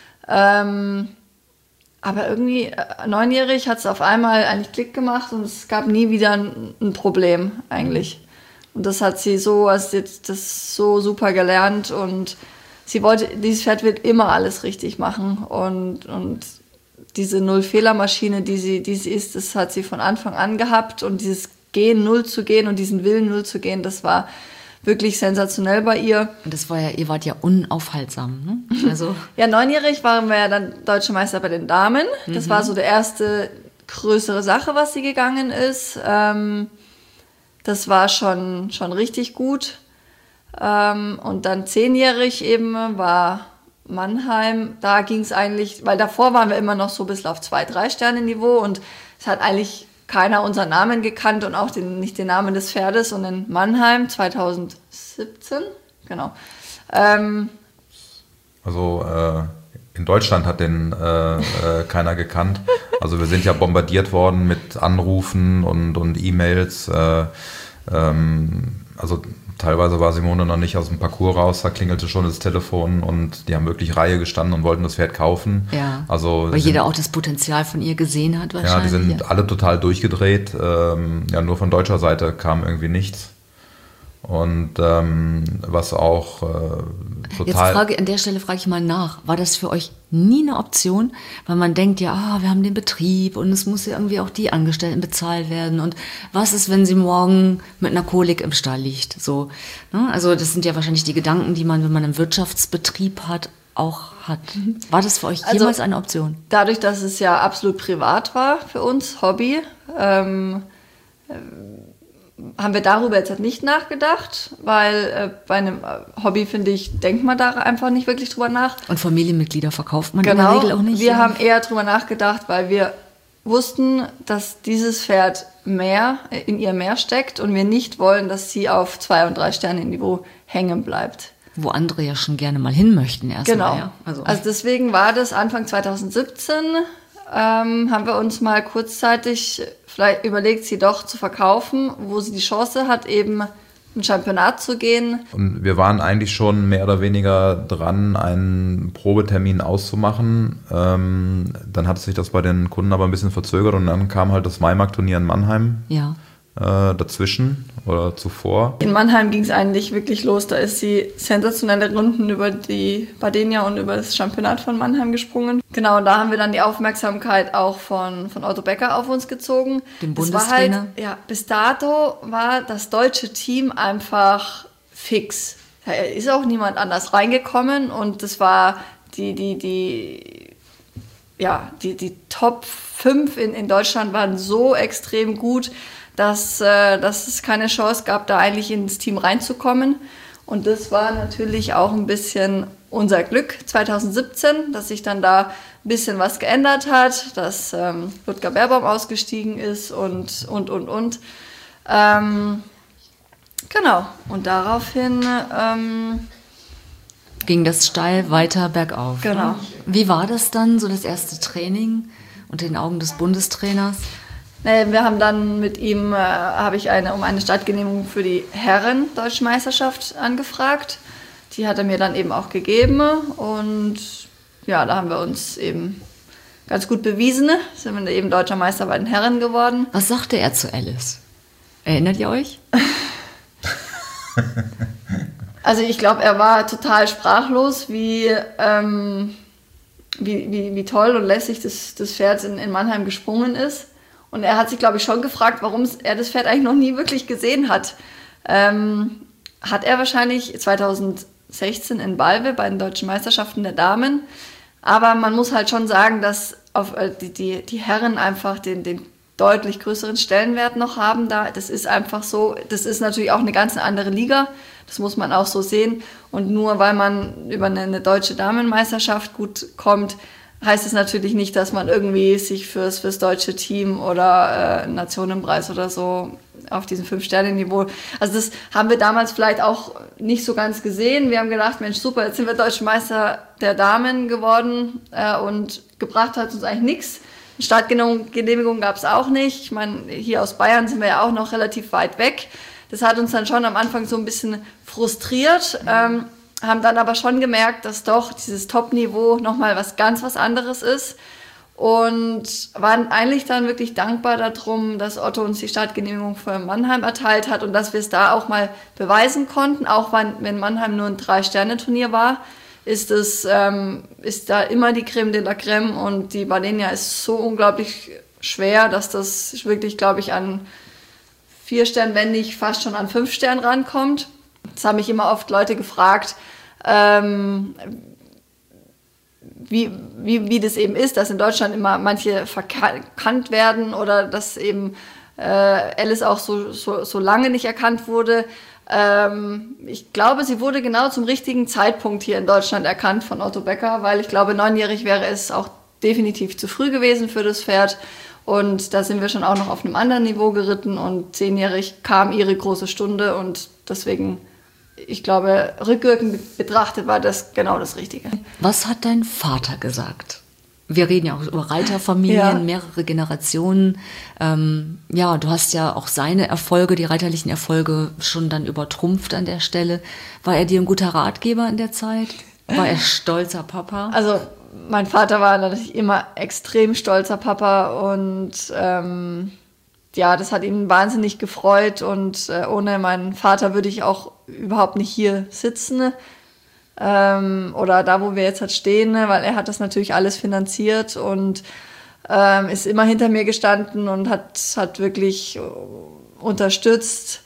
Ähm, aber irgendwie, äh, neunjährig hat es auf einmal eigentlich Klick gemacht und es gab nie wieder ein, ein Problem eigentlich. Und das hat sie so, also jetzt das so super gelernt und sie wollte, dieses Pferd wird immer alles richtig machen und, und diese Null-Fehler-Maschine, die sie, die sie ist, das hat sie von Anfang an gehabt und dieses Gehen Null zu gehen und diesen Willen Null zu gehen, das war wirklich sensationell bei ihr. Und das war ja, ihr wart ja unaufhaltsam, ne? Also ja, neunjährig waren wir ja dann Deutsche Meister bei den Damen. Das mhm. war so die erste größere Sache, was sie gegangen ist. Ähm, das war schon, schon richtig gut. Ähm, und dann zehnjährig eben war Mannheim. Da ging es eigentlich, weil davor waren wir immer noch so ein bisschen auf zwei, drei Sterne Niveau und es hat eigentlich keiner unseren Namen gekannt und auch den, nicht den Namen des Pferdes. Und in Mannheim zweitausendsiebzehn, genau. Ähm, also äh, in Deutschland hat den äh, äh, keiner gekannt. Also wir sind ja bombardiert worden mit Anrufen und, und E-Mails. Äh, ähm, also teilweise war Simone noch nicht aus dem Parcours raus, da klingelte schon das Telefon und die haben wirklich Reihe gestanden und wollten das Pferd kaufen. Ja, also weil jeder auch das Potenzial von ihr gesehen hat wahrscheinlich. Ja, die sind ja. alle total durchgedreht. Ähm, ja, nur von deutscher Seite kam irgendwie nichts. Und ähm, was auch äh, total... Jetzt frage, an der Stelle frage ich mal nach, war das für euch nie eine Option? Weil man denkt ja, ah, wir haben den Betrieb und es muss ja irgendwie auch die Angestellten bezahlt werden. Und was ist, wenn sie morgen mit einer Kolik im Stall liegt? So, ne? Also das sind ja wahrscheinlich die Gedanken, die man, wenn man einen Wirtschaftsbetrieb hat, auch hat. War das für euch also, jemals eine Option? Dadurch, dass es ja absolut privat war für uns, Hobby, ähm, haben wir darüber jetzt halt nicht nachgedacht, weil äh, bei einem Hobby, finde ich, denkt man da einfach nicht wirklich drüber nach. Und Familienmitglieder verkauft man genau, in der Regel auch nicht? Wir ja. haben eher drüber nachgedacht, weil wir wussten, dass dieses Pferd mehr, in ihr mehr steckt und wir nicht wollen, dass sie auf zwei- und drei Sterne Niveau hängen bleibt. Wo andere ja schon gerne mal hin möchten erst Genau. mal. Ja. Also. also deswegen war das Anfang zweitausendsiebzehn, ähm, haben wir uns mal kurzzeitig vielleicht überlegt, sie doch zu verkaufen, wo sie die Chance hat, eben ein Championat zu gehen. Und wir waren eigentlich schon mehr oder weniger dran, einen Probetermin auszumachen. Ähm, dann hat sich das bei den Kunden aber ein bisschen verzögert und dann kam halt das Maimarkt-Turnier in Mannheim ja. äh, dazwischen oder zuvor. In Mannheim ging es eigentlich wirklich los. Da ist sie sensationelle Runden über die Badenia und über das Championat von Mannheim gesprungen. Genau, und da haben wir dann die Aufmerksamkeit auch von, von Otto Becker auf uns gezogen. Dem Das Bundestrainer. war halt, ja, bis dato war das deutsche Team einfach fix. Da ist auch niemand anders reingekommen und das war die, die, die, ja, die, die Top fünf in, in Deutschland waren so extrem gut, dass, äh, dass es keine Chance gab, da eigentlich ins Team reinzukommen. Und das war natürlich auch ein bisschen unser Glück zweitausendsiebzehn, dass sich dann da ein bisschen was geändert hat, dass ähm, Ludger Baerbaum ausgestiegen ist und, und, und, und. Ähm, genau, und daraufhin... Ähm, ging das steil weiter bergauf. Genau. Ne? Wie war das dann, so das erste Training unter den Augen des Bundestrainers? Wir haben dann mit ihm, äh, habe ich eine, um eine Startgenehmigung für die Herren-Deutsche Meisterschaft angefragt. Die hat er mir dann eben auch gegeben und ja, da haben wir uns eben ganz gut bewiesen. Sind wir eben Deutscher Meister bei den Herren geworden. Was sagte er zu Alice? Erinnert ihr euch? Also ich glaube, er war total sprachlos, wie, ähm, wie, wie, wie toll und lässig das, das Pferd in, in Mannheim gesprungen ist. Und er hat sich, glaube ich, schon gefragt, warum er das Pferd eigentlich noch nie wirklich gesehen hat. Ähm, hat er wahrscheinlich zweitausendsechzehn sechzehn in Balve bei den Deutschen Meisterschaften der Damen. Aber man muss halt schon sagen, dass auf, äh, die, die, die Herren einfach den, den deutlich größeren Stellenwert noch haben da. Das ist einfach so. Das ist natürlich auch eine ganz andere Liga. Das muss man auch so sehen. Und nur weil man über eine, eine deutsche Damenmeisterschaft gut kommt, heißt es natürlich nicht, dass man irgendwie sich fürs, fürs deutsche Team oder äh, Nationenpreis oder so auf diesem Fünf-Sterne-Niveau. Also das haben wir damals vielleicht auch nicht so ganz gesehen. Wir haben gedacht, Mensch, super, jetzt sind wir Deutsche Meister der Damen geworden äh, und gebracht hat uns eigentlich nichts. Startgenehmigung gab es auch nicht. Ich meine, hier aus Bayern sind wir ja auch noch relativ weit weg. Das hat uns dann schon am Anfang so ein bisschen frustriert. Ähm, haben dann aber schon gemerkt, dass doch dieses Top-Niveau nochmal was ganz was anderes ist und waren eigentlich dann wirklich dankbar darum, dass Otto uns die Startgenehmigung für Mannheim erteilt hat und dass wir es da auch mal beweisen konnten, auch wenn Mannheim nur ein Drei-Sterne-Turnier war, ist es ähm, ist da immer die Creme de la Creme und die Balenia ist so unglaublich schwer, dass das wirklich, glaube ich, an vier Sternen, wenn nicht fast schon an fünf Sternen rankommt. Das haben mich immer oft Leute gefragt, ähm, wie, wie, wie das eben ist, dass in Deutschland immer manche verkannt werden oder dass eben äh, Alice auch so, so, so lange nicht erkannt wurde. Ähm, ich glaube, sie wurde genau zum richtigen Zeitpunkt hier in Deutschland erkannt von Otto Becker, weil ich glaube, neunjährig wäre es auch definitiv zu früh gewesen für das Pferd. Und da sind wir schon auch noch auf einem anderen Niveau geritten und zehnjährig kam ihre große Stunde und deswegen, ich glaube, rückwirkend betrachtet war das genau das Richtige. Was hat dein Vater gesagt? Wir reden ja auch über Reiterfamilien, ja. mehrere Generationen. Ähm, ja, du hast ja auch seine Erfolge, die reiterlichen Erfolge, schon dann übertrumpft an der Stelle. War er dir ein guter Ratgeber in der Zeit? War er stolzer Papa? Also mein Vater war natürlich immer extrem stolzer Papa und ähm, ja, das hat ihn wahnsinnig gefreut und äh, ohne meinen Vater würde ich auch überhaupt nicht hier sitzen ähm, oder da, wo wir jetzt halt stehen, ne? Weil er hat das natürlich alles finanziert und ähm, ist immer hinter mir gestanden und hat, hat wirklich unterstützt.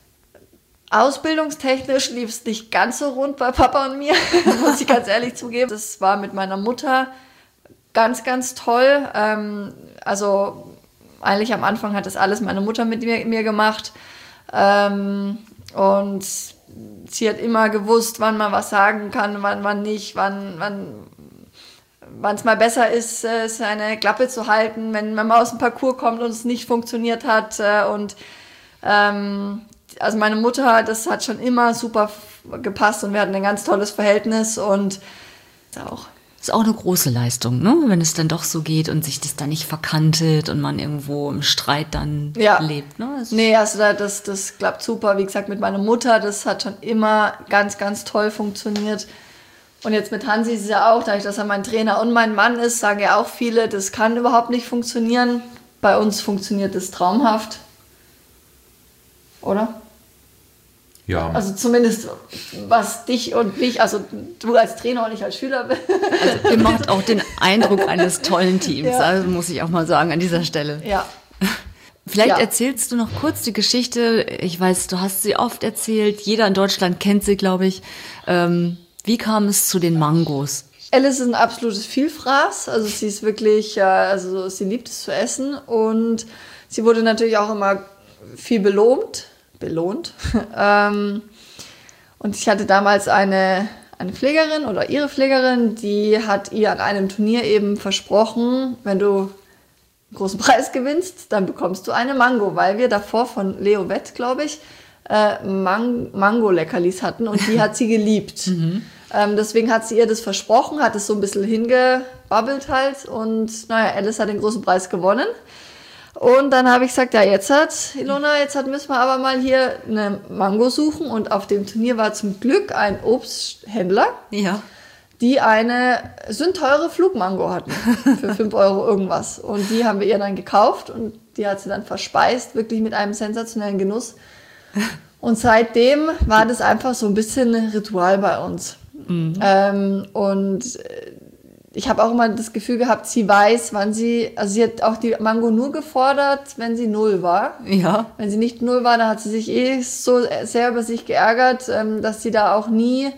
Ausbildungstechnisch lief es nicht ganz so rund bei Papa und mir, muss ich ganz ehrlich zugeben. Das war mit meiner Mutter ganz, ganz toll. Ähm, also eigentlich am Anfang hat das alles meine Mutter mit mir, mir gemacht. Ähm, und sie hat immer gewusst, wann man was sagen kann, wann, wann nicht, wann, wann, wann es mal besser ist, äh, seine Klappe zu halten, wenn man mal aus dem Parcours kommt und es nicht funktioniert hat. Äh, und ähm, also meine Mutter, das hat schon immer super gepasst und wir hatten ein ganz tolles Verhältnis und auch. Das ist auch eine große Leistung, ne? Wenn es dann doch so geht und sich das dann nicht verkantet und man irgendwo im Streit dann ja. lebt. Ne? Das nee, also das, das klappt super. Wie gesagt, mit meiner Mutter, das hat schon immer ganz, ganz toll funktioniert. Und jetzt mit Hansi ist es ja auch, dadurch, dass er mein Trainer und mein Mann ist, sagen ja auch viele, das kann überhaupt nicht funktionieren. Bei uns funktioniert das traumhaft. Oder? Ja. Also zumindest was dich und mich, also du als Trainer und ich als Schüler. Also ihr macht auch den Eindruck eines tollen Teams, ja. Also muss ich auch mal sagen an dieser Stelle. Ja. Vielleicht ja. erzählst du noch kurz die Geschichte, ich weiß, du hast sie oft erzählt, jeder in Deutschland kennt sie, glaube ich. Ähm, wie kam es zu den Mangos? Alice ist ein absolutes Vielfraß, also sie ist wirklich, also sie liebt es zu essen und sie wurde natürlich auch immer viel belohnt. belohnt. ähm, und ich hatte damals eine, eine Pflegerin oder ihre Pflegerin, die hat ihr an einem Turnier eben versprochen, wenn du einen großen Preis gewinnst, dann bekommst du eine Mango, weil wir davor von Leo Wett, glaube ich, äh, Man- Mango-Leckerlis hatten und die hat sie geliebt. Mhm. Ähm, deswegen hat sie ihr das versprochen, hat es so ein bisschen hingebabbelt halt und naja, Alice hat den großen Preis gewonnen. Und dann habe ich gesagt, ja, jetzt hat, Ilona, jetzt hat, müssen wir aber mal hier eine Mango suchen. Und auf dem Turnier war zum Glück ein Obsthändler, ja. die eine sündteure Flugmango hatten für fünf Euro irgendwas. Und die haben wir ihr dann gekauft und die hat sie dann verspeist, wirklich mit einem sensationellen Genuss. Und seitdem war das einfach so ein bisschen ein Ritual bei uns. Mhm. Ähm, und ich habe auch immer das Gefühl gehabt, sie weiß, wann sie, also sie hat auch die Mango nur gefordert, wenn sie null war. Ja. Wenn sie nicht null war, dann hat sie sich eh so sehr über sich geärgert, dass sie da auch nie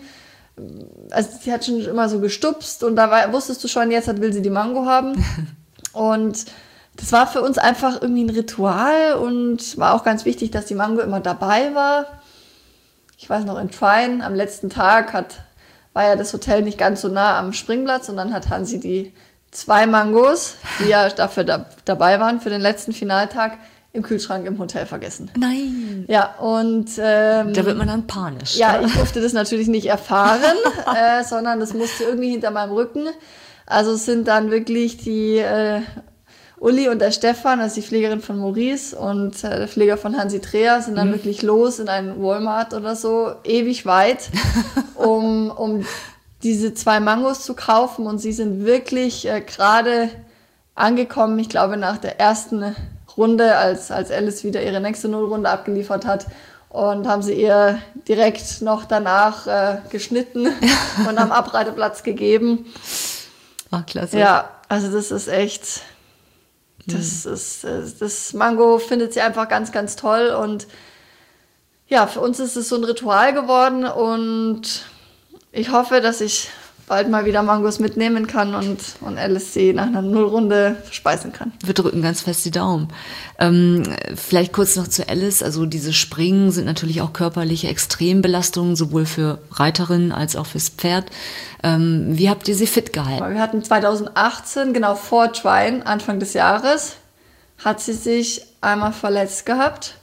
also sie hat schon immer so gestupst und da war, wusstest du schon, jetzt will sie die Mango haben. Und das war für uns einfach irgendwie ein Ritual und war auch ganz wichtig, dass die Mango immer dabei war. Ich weiß noch, in Trine am letzten Tag hat, war ja das Hotel nicht ganz so nah am Springplatz und dann hat Hansi die zwei Mangos, die ja dafür da, dabei waren für den letzten Finaltag, im Kühlschrank im Hotel vergessen. Nein. Ja, und ähm, da wird man dann panisch. Ja, ich durfte das natürlich nicht erfahren, äh, sondern das musste irgendwie hinter meinem Rücken. Also es sind dann wirklich die äh, Uli und der Stefan, also die Pflegerin von Maurice und äh, der Pfleger von Hansi Dreher, sind dann mhm. wirklich los in einen Walmart oder so, ewig weit, um, um diese zwei Mangos zu kaufen. Und sie sind wirklich äh, gerade angekommen, ich glaube nach der ersten Runde, als, als Alice wieder ihre nächste Nullrunde abgeliefert hat. Und haben sie ihr direkt noch danach äh, geschnitten und am Abreiteplatz gegeben. Ach, klasse. Ja, also das ist echt, das mhm. ist, das Mango findet sie einfach ganz, ganz toll. Und ja, für uns ist es so ein Ritual geworden und ich hoffe, dass ich bald mal wieder Mangos mitnehmen kann und, und Alice sie nach einer Nullrunde verspeisen kann. Wir drücken ganz fest die Daumen. Ähm, vielleicht kurz noch zu Alice. Also diese Springen sind natürlich auch körperliche Extrembelastungen, sowohl für Reiterinnen als auch fürs Pferd. Ähm, wie habt ihr sie fit gehalten? Wir hatten zwanzig achtzehn, genau vor Trine, Anfang des Jahres, hat sie sich einmal verletzt gehabt.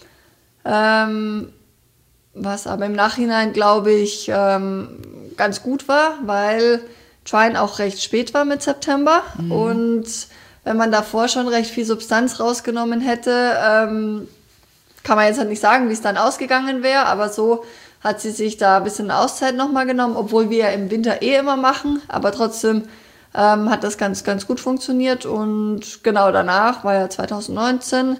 Ähm, was aber im Nachhinein, glaube ich, ähm, ganz gut war, weil Trine auch recht spät war mit September. Mhm. Und wenn man davor schon recht viel Substanz rausgenommen hätte, ähm, kann man jetzt halt nicht sagen, wie es dann ausgegangen wäre, aber so hat sie sich da ein bisschen Auszeit nochmal genommen, obwohl wir ja im Winter eh immer machen, aber trotzdem ähm, hat das ganz, ganz gut funktioniert. Und genau danach war ja zwanzig neunzehn,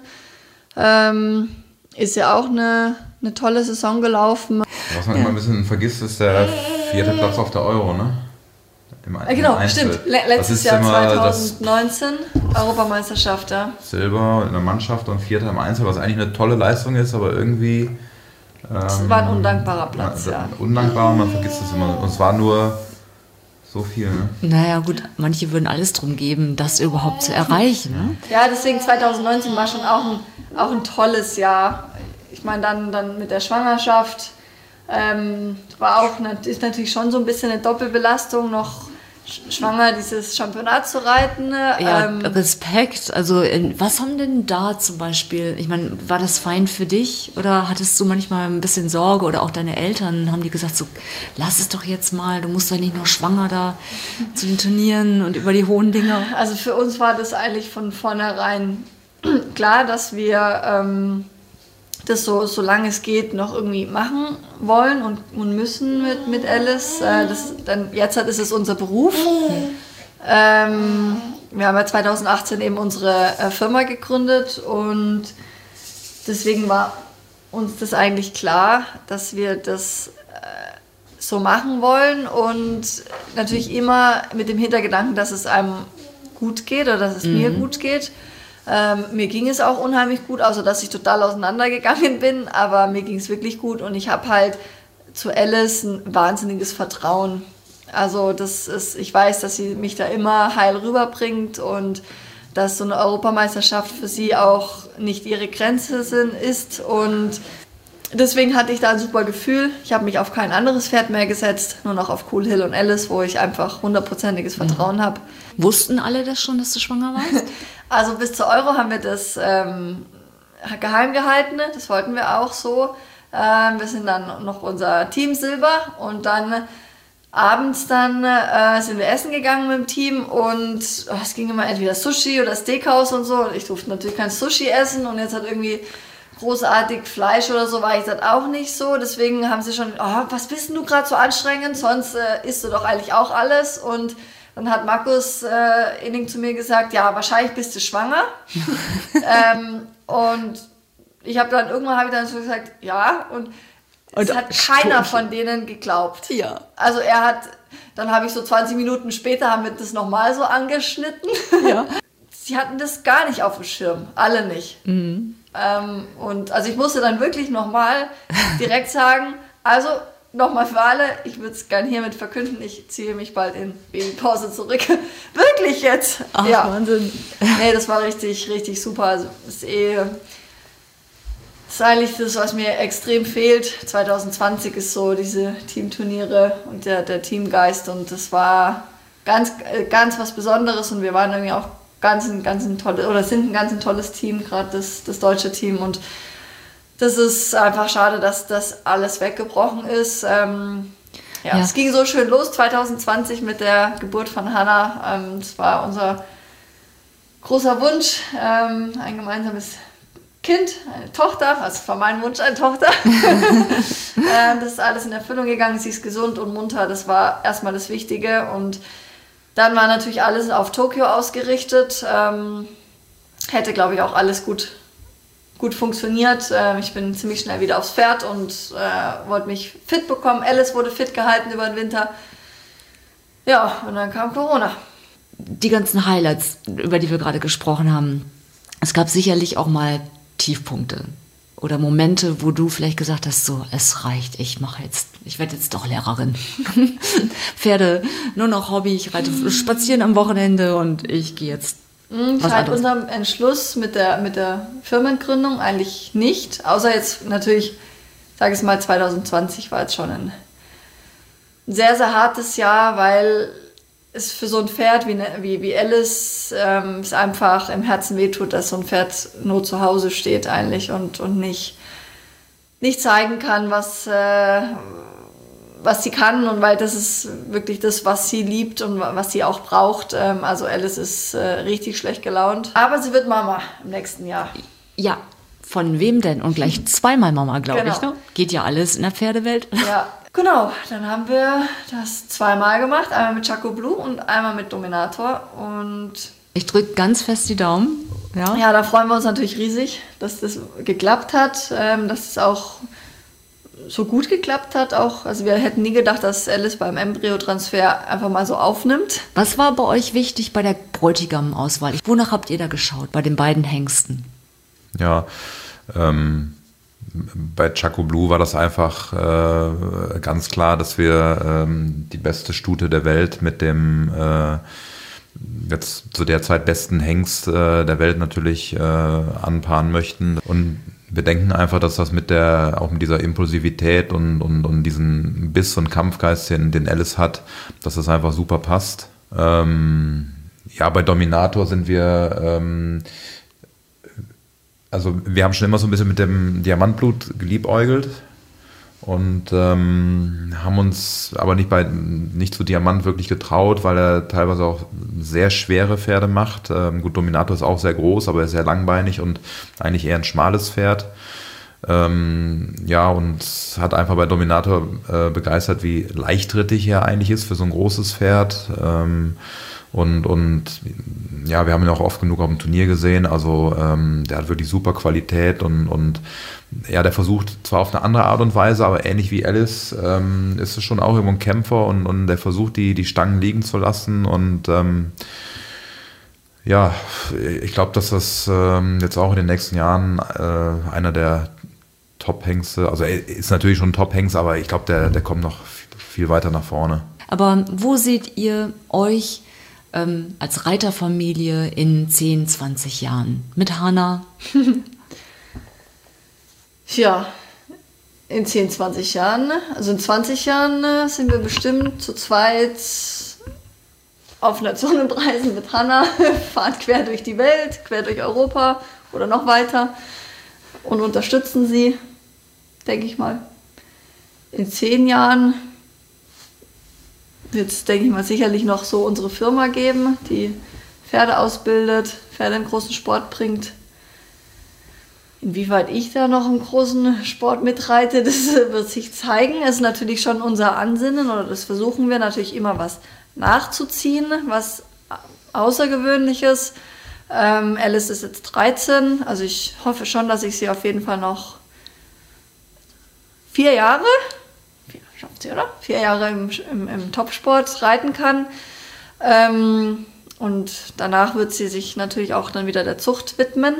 ähm, ist ja auch eine, eine tolle Saison gelaufen. Was man ja immer ein bisschen vergisst, ist der vierte Platz auf der Euro, ne? Im, im genau, Einzel. Stimmt. Le- letztes Jahr zwanzig neunzehn, Europameisterschaft, ja. Silber in der Mannschaft und Vierter im Einzel, was eigentlich eine tolle Leistung ist, aber irgendwie... Es ähm, war ein undankbarer Platz, ja. ja. Undankbar, man vergisst es immer. Und es war nur so viel, ne? Naja gut, manche würden alles drum geben, das überhaupt zu erreichen. Ne? Ja, deswegen zwanzig neunzehn war schon auch ein, auch ein tolles Jahr. Ich meine, dann, dann mit der Schwangerschaft ähm, war auch, ist natürlich schon so ein bisschen eine Doppelbelastung, noch schwanger dieses Championat zu reiten. Ja, ähm, Respekt. Also was haben denn da zum Beispiel, ich meine, war das fein für dich oder hattest du manchmal ein bisschen Sorge oder auch deine Eltern, haben die gesagt so, lass es doch jetzt mal, du musst doch nicht nur schwanger da zu den Turnieren und über die hohen Dinger. Also für uns war das eigentlich von vornherein klar, dass wir ähm, das so, solange es geht, noch irgendwie machen wollen und, und müssen mit, mit Alice. Äh, das, dann, jetzt halt ist es unser Beruf. Mhm. Ähm, wir haben ja zwanzig achtzehn eben unsere äh, Firma gegründet und deswegen war uns das eigentlich klar, dass wir das äh, so machen wollen und natürlich immer mit dem Hintergedanken, dass es einem gut geht oder dass es mhm. mir gut geht. Ähm, mir ging es auch unheimlich gut, außer dass ich total auseinandergegangen bin, aber mir ging es wirklich gut und ich habe halt zu Alice ein wahnsinniges Vertrauen. Also das ist, ich weiß, dass sie mich da immer heil rüberbringt und dass so eine Europameisterschaft für sie auch nicht ihre Grenze sind, ist und deswegen hatte ich da ein super Gefühl. Ich habe mich auf kein anderes Pferd mehr gesetzt, nur noch auf Cool Hill und Alice, wo ich einfach hundertprozentiges Vertrauen mhm. habe. Wussten alle das schon, dass du schwanger warst? Also bis zur Euro haben wir das ähm, geheim gehalten, das wollten wir auch so. Ähm, wir sind dann noch unser Team Silber und dann abends dann äh, sind wir essen gegangen mit dem Team und oh, es ging immer entweder Sushi oder Steakhouse und so. Und ich durfte natürlich kein Sushi essen und jetzt hat irgendwie großartig Fleisch oder so war ich das auch nicht so. Deswegen haben sie schon, oh, was bist denn du gerade so anstrengend? Sonst äh, isst du doch eigentlich auch alles. Und dann hat Markus äh, Inning zu mir gesagt, ja, wahrscheinlich bist du schwanger. ähm, und ich habe dann irgendwann habe ich dann so gesagt, ja. Und es hat keiner von denen geglaubt. Ja. Also er hat, dann habe ich so zwanzig Minuten später haben wir das nochmal so angeschnitten. Ja. Sie hatten das gar nicht auf dem Schirm, alle nicht. Mhm. Ähm, und also ich musste dann wirklich nochmal direkt sagen, also nochmal für alle, ich würde es gerne hiermit verkünden, ich ziehe mich bald in Babypause zurück. Wirklich jetzt. Ach, ja. Wahnsinn. Nee, das war richtig, richtig super. Also, das ist eh, das ist eigentlich das, was mir extrem fehlt. zwanzig zwanzig ist so diese Teamturniere und der, der Teamgeist und das war ganz, ganz was Besonderes und wir waren irgendwie auch ganz ein, ganz ein tolles, oder sind ein ganz ein tolles Team, gerade das, das deutsche Team und das ist einfach schade, dass das alles weggebrochen ist. Ähm, ja, ja, es ging so schön los zwanzig zwanzig mit der Geburt von Hannah. Ähm, das war unser großer Wunsch, ähm, ein gemeinsames Kind, eine Tochter, also war mein Wunsch, eine Tochter. ähm, das ist alles in Erfüllung gegangen, sie ist gesund und munter, das war erstmal das Wichtige. Und dann war natürlich alles auf Tokio ausgerichtet. Ähm, hätte, glaube ich, auch alles gut gut funktioniert. Ich bin ziemlich schnell wieder aufs Pferd und äh, wollte mich fit bekommen. Alice wurde fit gehalten über den Winter. Ja, und dann kam Corona. Die ganzen Highlights, über die wir gerade gesprochen haben, es gab sicherlich auch mal Tiefpunkte oder Momente, wo du vielleicht gesagt hast, so, es reicht, ich mache jetzt, ich werde jetzt doch Lehrerin. Pferde, nur noch Hobby, ich reite spazieren am Wochenende und ich gehe jetzt Seit unserem Entschluss mit der, mit der Firmengründung eigentlich nicht, außer jetzt natürlich, sage ich mal, zwanzig zwanzig war jetzt schon ein sehr, sehr hartes Jahr, weil es für so ein Pferd wie, wie, wie Alice ähm, es einfach im Herzen wehtut, dass so ein Pferd nur zu Hause steht eigentlich und, und nicht, nicht zeigen kann, was... Äh, was sie kann und weil das ist wirklich das, was sie liebt und was sie auch braucht. Also Alice ist äh, richtig schlecht gelaunt. Aber sie wird Mama im nächsten Jahr. Ja, von wem denn? Und gleich zweimal Mama, glaube genau. ich. Ne? Geht ja alles in der Pferdewelt. Ja, genau. Dann haben wir das zweimal gemacht. Einmal mit Chaco Blue und einmal mit Dominator. Und ich drücke ganz fest die Daumen. Ja, ja, da freuen wir uns natürlich riesig, dass das geklappt hat. Ähm, dass es auch so gut geklappt hat auch. Also wir hätten nie gedacht, dass Alice beim Embryotransfer einfach mal so aufnimmt. Was war bei euch wichtig bei der Bräutigam-Auswahl? Wonach habt ihr da geschaut bei den beiden Hengsten? Ja, ähm, bei Chaco Blue war das einfach äh, ganz klar, dass wir ähm, die beste Stute der Welt mit dem äh, jetzt zu der Zeit besten Hengst äh, der Welt natürlich äh, anpaaren möchten. Und wir denken einfach, dass das mit der, auch mit dieser Impulsivität und, und, und diesen Biss- und Kampfgeist, den, den Alice hat, dass das einfach super passt. Ähm, ja, bei Dominator sind wir, ähm, also wir haben schon immer so ein bisschen mit dem Diamantblut geliebäugelt und ähm, haben uns aber nicht, bei, nicht zu Diamant wirklich getraut, weil er teilweise auch sehr schwere Pferde macht. Ähm, gut, Dominator ist auch sehr groß, aber er ist sehr langbeinig und eigentlich eher ein schmales Pferd. Ähm, ja, und hat einfach bei Dominator äh, begeistert, wie leichtrittig er eigentlich ist für so ein großes Pferd. Ähm, und, und ja, wir haben ihn auch oft genug auf dem Turnier gesehen. Also ähm, der hat wirklich super Qualität und, und ja, der versucht zwar auf eine andere Art und Weise, aber ähnlich wie Alice ähm, ist es schon auch irgendwo ein Kämpfer und, und der versucht, die, die Stangen liegen zu lassen und ähm, ja, ich glaube, dass das ähm, jetzt auch in den nächsten Jahren äh, einer der Top-Hengste, also er ist natürlich schon ein Top-Hengst, aber ich glaube, der, der kommt noch viel weiter nach vorne. Aber wo seht ihr euch ähm, als Reiterfamilie in zehn, zwanzig Jahren? Mit Hannah? Ja, in zehn, zwanzig Jahren, also in zwanzig Jahren äh, sind wir bestimmt zu zweit auf Nationenreisen mit Hannah, fahren quer durch die Welt, quer durch Europa oder noch weiter und unterstützen sie, denke ich mal. In zehn Jahren wird es, denke ich mal, sicherlich noch so unsere Firma geben, die Pferde ausbildet, Pferde in großen Sport bringt. Inwieweit ich da noch im großen Sport mitreite, das wird sich zeigen. Es ist natürlich schon unser Ansinnen, oder das versuchen wir natürlich immer, was nachzuziehen, was Außergewöhnliches. Ähm, Alice ist jetzt dreizehn, also ich hoffe schon, dass ich sie auf jeden Fall noch vier Jahre, vier, schafft sie, oder? Vier Jahre im, im, im Topsport reiten kann. Ähm, und danach wird sie sich natürlich auch dann wieder der Zucht widmen.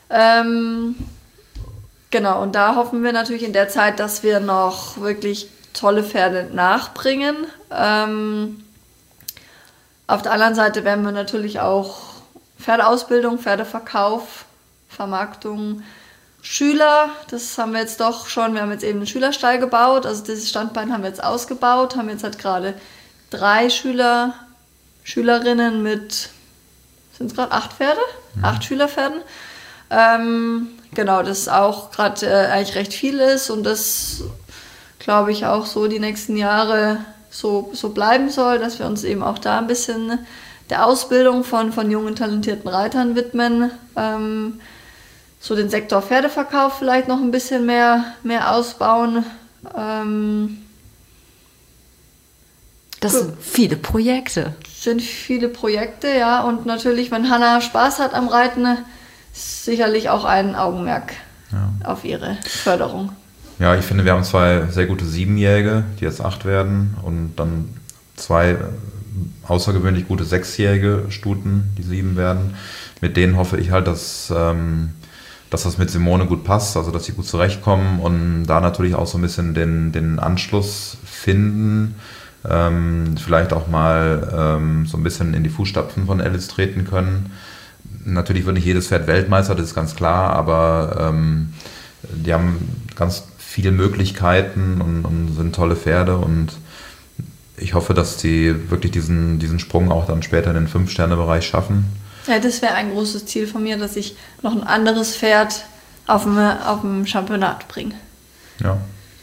Ähm, genau, und da hoffen wir natürlich in der Zeit, dass wir noch wirklich tolle Pferde nachbringen. Ähm, auf der anderen Seite werden wir natürlich auch Pferdeausbildung, Pferdeverkauf, Vermarktung, Schüler, das haben wir jetzt doch schon, wir haben jetzt eben einen Schülerstall gebaut, also dieses Standbein haben wir jetzt ausgebaut, haben jetzt halt gerade drei Schüler, Schülerinnen mit, sind es gerade acht Pferde? Mhm. Acht Schülerpferden. Ähm, genau, das auch gerade äh, eigentlich recht viel ist und das, glaube ich, auch so die nächsten Jahre so, so bleiben soll, dass wir uns eben auch da ein bisschen der Ausbildung von, von jungen, talentierten Reitern widmen. Ähm, so den Sektor Pferdeverkauf vielleicht noch ein bisschen mehr, mehr ausbauen. Ähm, das sind viele Projekte. Sind viele Projekte, ja. Und natürlich, wenn Hanna Spaß hat am Reiten, ist sicherlich auch ein Augenmerk ja. auf ihre Förderung. Ja, ich finde, wir haben zwei sehr gute Siebenjährige, die jetzt acht werden, und dann zwei außergewöhnlich gute Sechsjährige Stuten, die sieben werden. Mit denen hoffe ich halt, dass, ähm, dass das mit Simone gut passt, also dass sie gut zurechtkommen und da natürlich auch so ein bisschen den, den Anschluss finden, ähm, vielleicht auch mal ähm, so ein bisschen in die Fußstapfen von Alice treten können. Natürlich wird nicht jedes Pferd Weltmeister, das ist ganz klar, aber ähm, die haben ganz viele Möglichkeiten und, und sind tolle Pferde und ich hoffe, dass die wirklich diesen, diesen Sprung auch dann später in den Fünf-Sterne-Bereich schaffen. Ja, das wäre ein großes Ziel von mir, dass ich noch ein anderes Pferd auf dem, auf dem Championat bringe. Ja.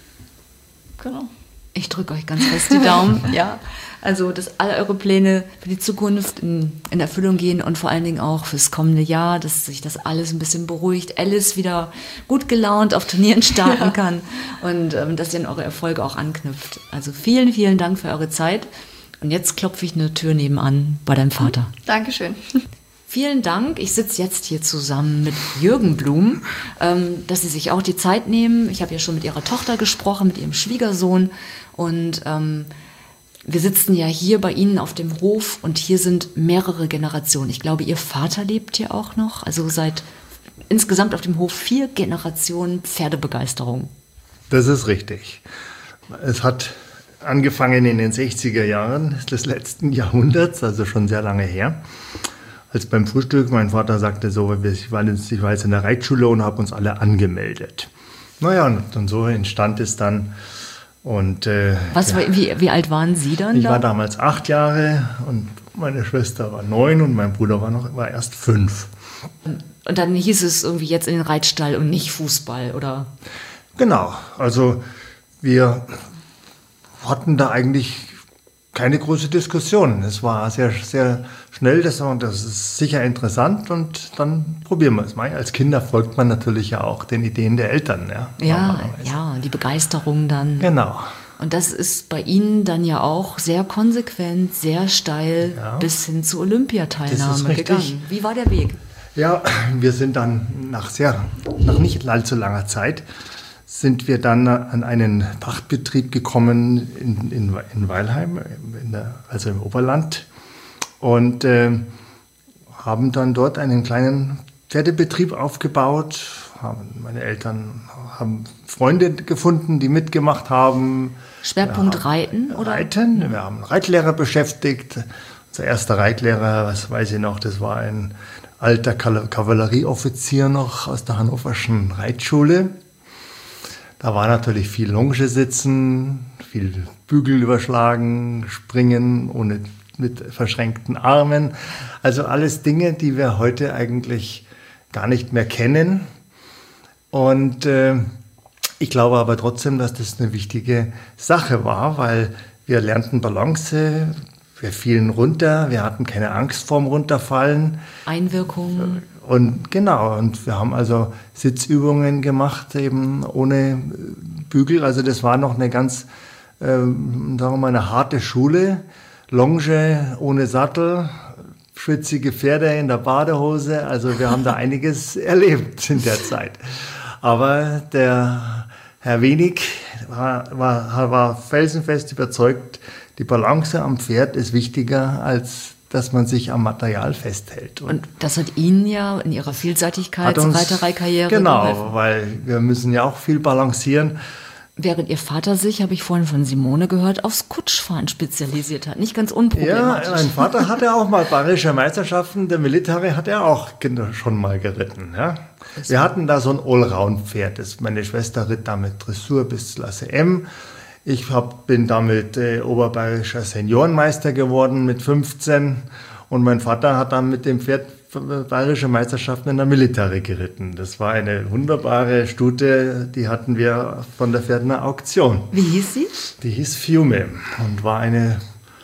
Genau. Ich drücke euch ganz fest die Daumen. Ja, also dass alle eure Pläne für die Zukunft in, in Erfüllung gehen und vor allen Dingen auch fürs kommende Jahr, dass sich das alles ein bisschen beruhigt, Alice wieder gut gelaunt auf Turnieren starten ja. kann und ähm, dass ihr an eure Erfolge auch anknüpft. Also vielen, vielen Dank für eure Zeit. Und jetzt klopfe ich eine Tür nebenan bei deinem Vater. Dankeschön. Vielen Dank. Ich sitze jetzt hier zusammen mit Jürgen Blum, ähm, dass Sie sich auch die Zeit nehmen. Ich habe ja schon mit Ihrer Tochter gesprochen, mit Ihrem Schwiegersohn. Und ähm, wir sitzen ja hier bei Ihnen auf dem Hof und hier sind mehrere Generationen. Ich glaube, Ihr Vater lebt hier auch noch. Also seit insgesamt auf dem Hof vier Generationen Pferdebegeisterung. Das ist richtig. Es hat angefangen in den sechziger Jahren des letzten Jahrhunderts, also schon sehr lange her. Als beim Frühstück mein Vater sagte so, ich war jetzt in der Reitschule und habe uns alle angemeldet. Naja, und, und so entstand es dann. Und, äh, Was, ja, wie, wie alt waren Sie dann? Ich da? war damals acht Jahre und meine Schwester war neun und mein Bruder war, noch, war erst fünf. Und, und dann hieß es irgendwie jetzt in den Reitstall und nicht Fußball, oder? Genau, also wir hatten da eigentlich keine große Diskussion. Es war sehr, sehr schnell, das, das ist sicher interessant und dann probieren wir es mal. Als Kinder folgt man natürlich ja auch den Ideen der Eltern. Ja, ja, ja, die Begeisterung dann. Genau. Und das ist bei Ihnen dann ja auch sehr konsequent, sehr steil ja. bis hin zur Olympiateilnahme gegangen. Wie war der Weg? Ja, wir sind dann nach sehr, nach nicht allzu langer Zeit sind wir dann an einen Pachtbetrieb gekommen in, in, in Weilheim, in der, also im Oberland, und äh, haben dann dort einen kleinen Pferdebetrieb aufgebaut. Haben, meine Eltern haben Freunde gefunden, die mitgemacht haben. Schwerpunkt haben Reiten, oder? Reiten. Wir haben einen Reitlehrer beschäftigt. Unser erster Reitlehrer, was weiß ich noch, das war ein alter Kavallerieoffizier noch aus der hannoverschen Reitschule. Da war natürlich viel Longe sitzen, viel Bügel überschlagen, springen ohne, mit verschränkten Armen. Also alles Dinge, die wir heute eigentlich gar nicht mehr kennen. Und äh, ich glaube aber trotzdem, dass das eine wichtige Sache war, weil wir lernten Balance, wir fielen runter, wir hatten keine Angst vorm Runterfallen. Einwirkungen. Und genau, und wir haben also Sitzübungen gemacht, eben ohne Bügel. Also das war noch eine ganz, ähm, sagen wir mal, eine harte Schule. Longe ohne Sattel, schwitzige Pferde in der Badehose. Also wir haben da einiges erlebt in der Zeit. Aber der Herr Wenig war, war, war felsenfest überzeugt, die Balance am Pferd ist wichtiger, als dass man sich am Material festhält. Und, Und das hat Ihnen ja in Ihrer Vielseitigkeit zur Reitereikarriere Genau, geholfen. Weil wir müssen ja auch viel balancieren. Während Ihr Vater sich, habe ich vorhin von Simone gehört, aufs Kutschfahren spezialisiert hat. Nicht ganz unproblematisch. Ja, mein Vater hatte auch mal bayerische Meisterschaften. Der Military hat er auch Kinder schon mal geritten. Ja. Wir hatten da so ein Allround-Pferd. Das, meine Schwester ritt damit Dressur bis Klasse M. Ich hab, bin damit äh, oberbayerischer Seniorenmeister geworden mit fünfzehn. Und mein Vater hat dann mit dem Pferd bayerische Meisterschaften in der Military geritten. Das war eine wunderbare Stute, die hatten wir von der Pferdener Auktion. Wie hieß sie? Die hieß Fiume und war eine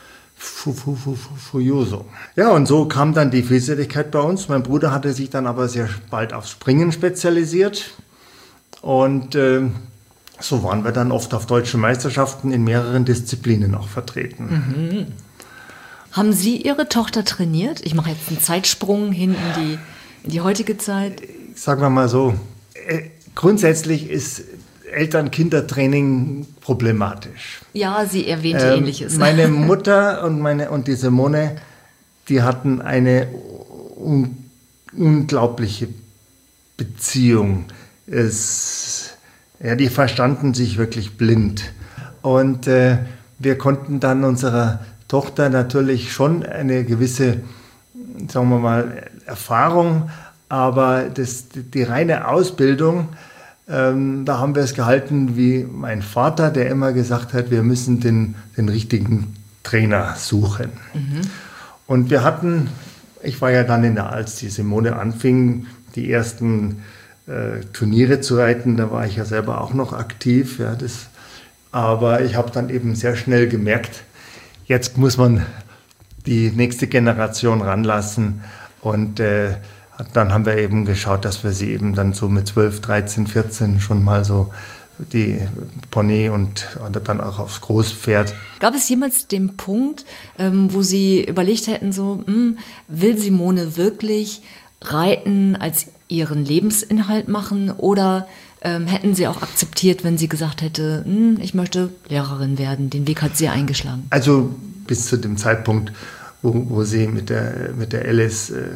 Furioso. Ja, und so kam dann die Vielseitigkeit bei uns. Mein Bruder hatte sich dann aber sehr bald aufs Springen spezialisiert und äh, so waren wir dann oft auf deutschen Meisterschaften in mehreren Disziplinen auch vertreten. Mhm. Haben Sie Ihre Tochter trainiert? Ich mache jetzt einen Zeitsprung hin in die, in die heutige Zeit. Sagen wir mal so, äh, grundsätzlich ist Eltern-Kinder-Training problematisch. Ja, sie erwähnte ähm, Ähnliches. Meine Mutter und, meine, und die Simone, die hatten eine un unglaubliche Beziehung. Es, ja, die verstanden sich wirklich blind. Und äh, wir konnten dann unserer Tochter natürlich schon eine gewisse, sagen wir mal, Erfahrung, aber das, die reine Ausbildung, ähm, da haben wir es gehalten wie mein Vater, der immer gesagt hat, wir müssen den, den richtigen Trainer suchen. Mhm. Und wir hatten, ich war ja dann, in der, als die Simone anfing, die ersten äh, Turniere zu reiten, da war ich ja selber auch noch aktiv, ja, das, aber ich habe dann eben sehr schnell gemerkt, jetzt muss man die nächste Generation ranlassen und äh, dann haben wir eben geschaut, dass wir sie eben dann so mit zwölf, dreizehn, vierzehn schon mal so die Pony und, und dann auch aufs Großpferd. Gab es jemals den Punkt, ähm, wo Sie überlegt hätten, so, hm, will Simone wirklich Reiten als ihren Lebensinhalt machen oder ähm, hätten Sie auch akzeptiert, wenn sie gesagt hätte, hm, ich möchte Lehrerin werden, den Weg hat sie eingeschlagen? Also bis zu dem Zeitpunkt, wo, wo sie mit der, mit der Alice äh,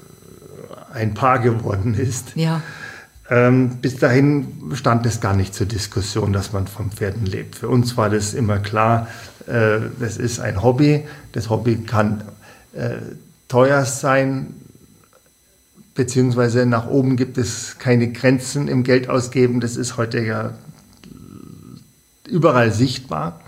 ein Paar geworden ist. Ja. Ähm, bis dahin stand es gar nicht zur Diskussion, dass man vom Pferden lebt. Für uns war das immer klar, äh, das ist ein Hobby. Das Hobby kann äh, teuer sein, beziehungsweise nach oben gibt es keine Grenzen im Geld ausgeben. Das ist heute ja überall sichtbar.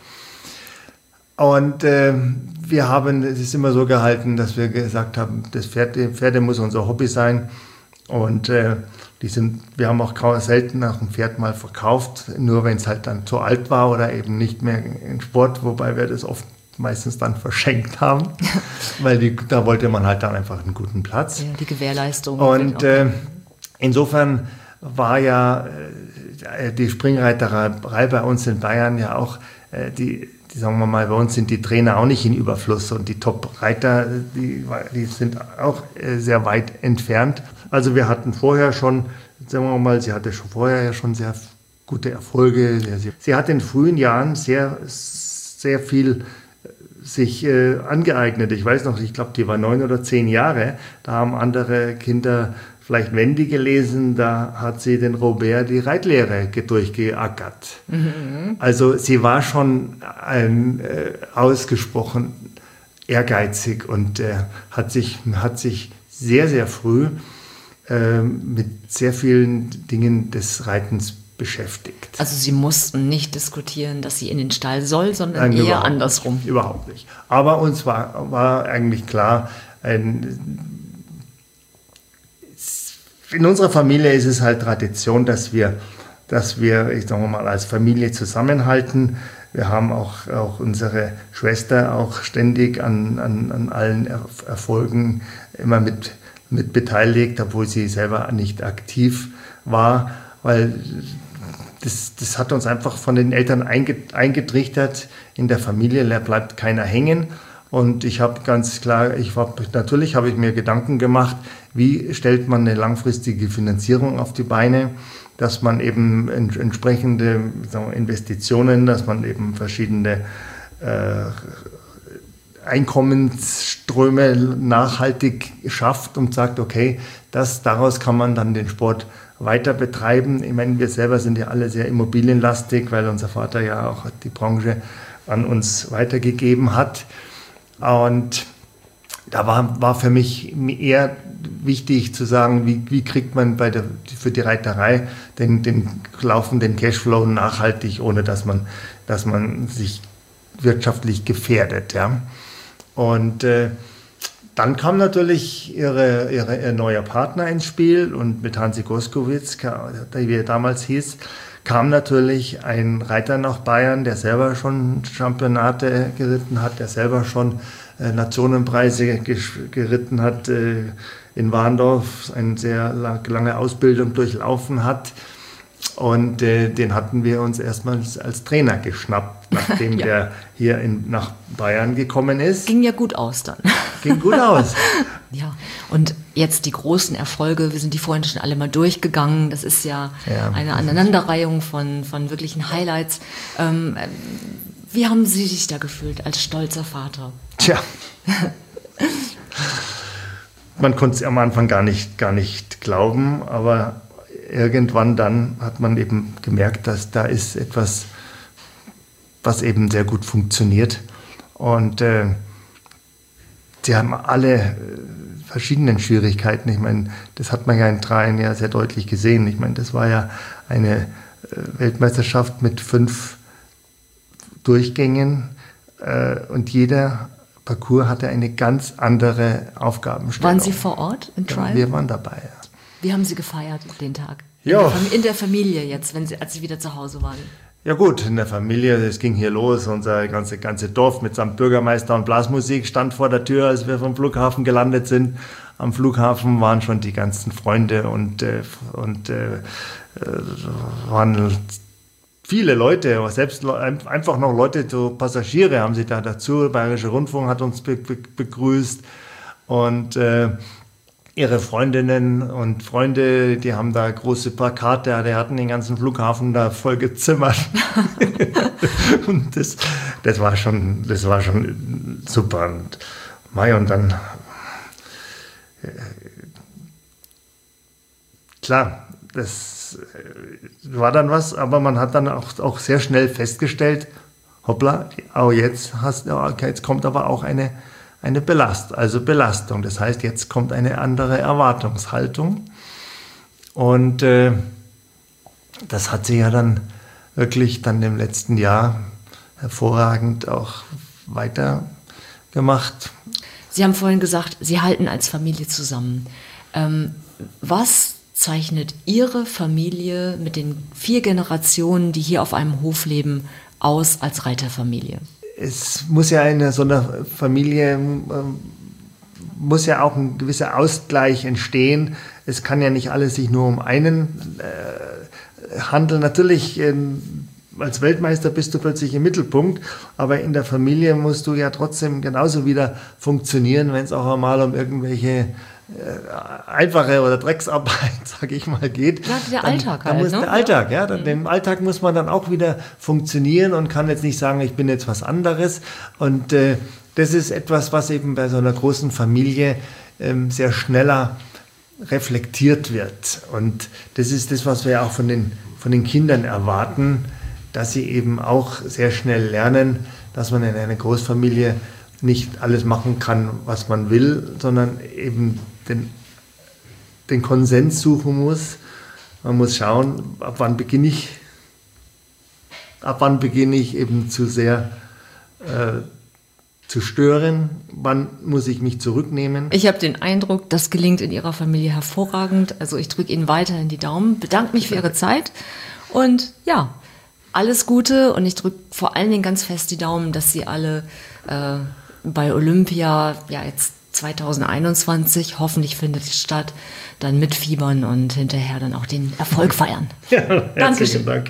Und äh, wir haben es ist immer so gehalten, dass wir gesagt haben, das Pferd, Pferde muss unser Hobby sein. Und äh, die sind, wir haben auch kaum selten nach dem Pferd mal verkauft, nur wenn es halt dann zu alt war oder eben nicht mehr in Sport, wobei wir das oft meistens dann verschenkt haben, weil die, da wollte man halt dann einfach einen guten Platz. Ja, die Gewährleistung. Und äh, insofern war ja äh, die Springreiterei bei uns in Bayern ja auch, äh, die, die, sagen wir mal, bei uns sind die Trainer auch nicht in Überfluss und die Top-Reiter, die, die sind auch äh, sehr weit entfernt. Also wir hatten vorher schon, sagen wir mal, sie hatte schon vorher ja schon sehr gute Erfolge. Sie, sie hat in frühen Jahren sehr, sehr viel sich äh, angeeignet. Ich weiß noch, ich glaube, die war neun oder zehn Jahre. Da haben andere Kinder vielleicht Wendy gelesen, da hat sie den Robert die Reitlehre durchgeackert. Mhm. Also sie war schon ein, äh, ausgesprochen ehrgeizig und äh, hat sich, hat sich sehr, sehr früh äh, mit sehr vielen Dingen des Reitens beschäftigt. Also Sie mussten nicht diskutieren, dass sie in den Stall soll, sondern Nein, eher überhaupt andersrum. Nicht, überhaupt nicht. Aber uns war, war eigentlich klar, ein, in unserer Familie ist es halt Tradition, dass wir, dass wir, ich sage mal, als Familie zusammenhalten. Wir haben auch, auch unsere Schwester auch ständig an, an, an allen Erfolgen immer mit, mit beteiligt, obwohl sie selber nicht aktiv war, weil das, das hat uns einfach von den Eltern eingetrichtert, in der Familie bleibt keiner hängen. Und ich habe ganz klar, ich war, natürlich habe ich mir Gedanken gemacht, wie stellt man eine langfristige Finanzierung auf die Beine, dass man eben entsprechende sagen wir, Investitionen, dass man eben verschiedene äh, Einkommensströme nachhaltig schafft und sagt, okay, das, daraus kann man dann den Sport weiter betreiben. Ich meine, wir selber sind ja alle sehr immobilienlastig, weil unser Vater ja auch die Branche an uns weitergegeben hat. Und da war, war für mich eher wichtig zu sagen, wie, wie kriegt man bei der, für die Reiterei den, den laufenden Cashflow nachhaltig, ohne dass man, dass man sich wirtschaftlich gefährdet. Ja. Und äh, dann kam natürlich ihre, ihre, ihr neuer Partner ins Spiel und mit Hansi Goskowitz, wie er damals hieß, kam natürlich ein Reiter nach Bayern, der selber schon Championate geritten hat, der selber schon äh, Nationenpreise geritten hat, äh, in Warndorf eine sehr lang, lange Ausbildung durchlaufen hat. Und äh, den hatten wir uns erstmal als Trainer geschnappt, nachdem ja. der hier in, nach Bayern gekommen ist. Ging ja gut aus dann. Ging gut aus. Ja, und jetzt die großen Erfolge, wir sind die vorhin schon alle mal durchgegangen. Das ist ja, ja. eine Aneinanderreihung von, von wirklichen Highlights. Ähm, wie haben Sie sich da gefühlt als stolzer Vater? Tja, man konnte es am Anfang gar nicht, gar nicht glauben, aber irgendwann dann hat man eben gemerkt, dass da ist etwas, was eben sehr gut funktioniert. Und äh, sie haben alle äh, verschiedenen Schwierigkeiten. Ich meine, das hat man ja in Train ja sehr deutlich gesehen. Ich meine, das war ja eine äh, Weltmeisterschaft mit fünf Durchgängen äh, und jeder Parcours hatte eine ganz andere Aufgabenstellung. Waren Sie vor Ort in Train? Ja, wir waren dabei, ja. Wie haben Sie gefeiert den Tag? In, ja. der, Fam- in der Familie jetzt, wenn Sie, als Sie wieder zu Hause waren? Ja gut, in der Familie, es ging hier los, unser ganze, ganze Dorf mitsamt Bürgermeister und Blasmusik stand vor der Tür, als wir vom Flughafen gelandet sind. Am Flughafen waren schon die ganzen Freunde und, äh, und äh, waren viele Leute, selbst einfach noch Leute, so Passagiere haben sich da dazu, Bayerischer Rundfunk hat uns be- be- begrüßt und äh, ihre Freundinnen und Freunde, die haben da große Plakate, die hatten den ganzen Flughafen da voll gezimmert. Und das, das war schon, das war schon super. Und, Mai, und dann, äh, klar, das war dann was, aber man hat dann auch, auch sehr schnell festgestellt, hoppla, auch jetzt, hast, jetzt kommt aber auch eine Eine Belast, also Belastung. Das heißt, jetzt kommt eine andere Erwartungshaltung. Und äh, das hat sie ja dann wirklich dann im letzten Jahr hervorragend auch weitergemacht. Sie haben vorhin gesagt, Sie halten als Familie zusammen. Ähm, was zeichnet Ihre Familie mit den vier Generationen, die hier auf einem Hof leben, aus als Reiterfamilie? Es muss ja in so einer Familie, muss ja auch ein gewisser Ausgleich entstehen. Es kann ja nicht alles sich nur um einen äh, handeln. Natürlich, äh, als Weltmeister bist du plötzlich im Mittelpunkt, aber in der Familie musst du ja trotzdem genauso wieder funktionieren, wenn es auch einmal um irgendwelche äh, einfache oder Drecksarbeit, sage ich mal, geht. Ja, der dann, Alltag dann halt, muss ne? Der Alltag, ja. Dann, Im Alltag muss man dann auch wieder funktionieren und kann jetzt nicht sagen, ich bin jetzt was anderes. Und äh, das ist etwas, was eben bei so einer großen Familie ähm, sehr schneller reflektiert wird. Und das ist das, was wir auch von den, von den Kindern erwarten, dass sie eben auch sehr schnell lernen, dass man in einer Großfamilie nicht alles machen kann, was man will, sondern eben den, den Konsens suchen muss. Man muss schauen, ab wann beginne ich, ab wann beginne ich eben zu sehr äh, zu stören, wann muss ich mich zurücknehmen. Ich habe den Eindruck, das gelingt in Ihrer Familie hervorragend. Also ich drücke Ihnen weiterhin die Daumen, bedanke mich für Ihre Zeit und ja, alles Gute und ich drücke vor allen Dingen ganz fest die Daumen, dass Sie alle äh, bei Olympia, ja jetzt zwanzig einundzwanzig, hoffentlich findet es statt, dann mitfiebern und hinterher dann auch den Erfolg feiern. Ja, herzlichen Dank.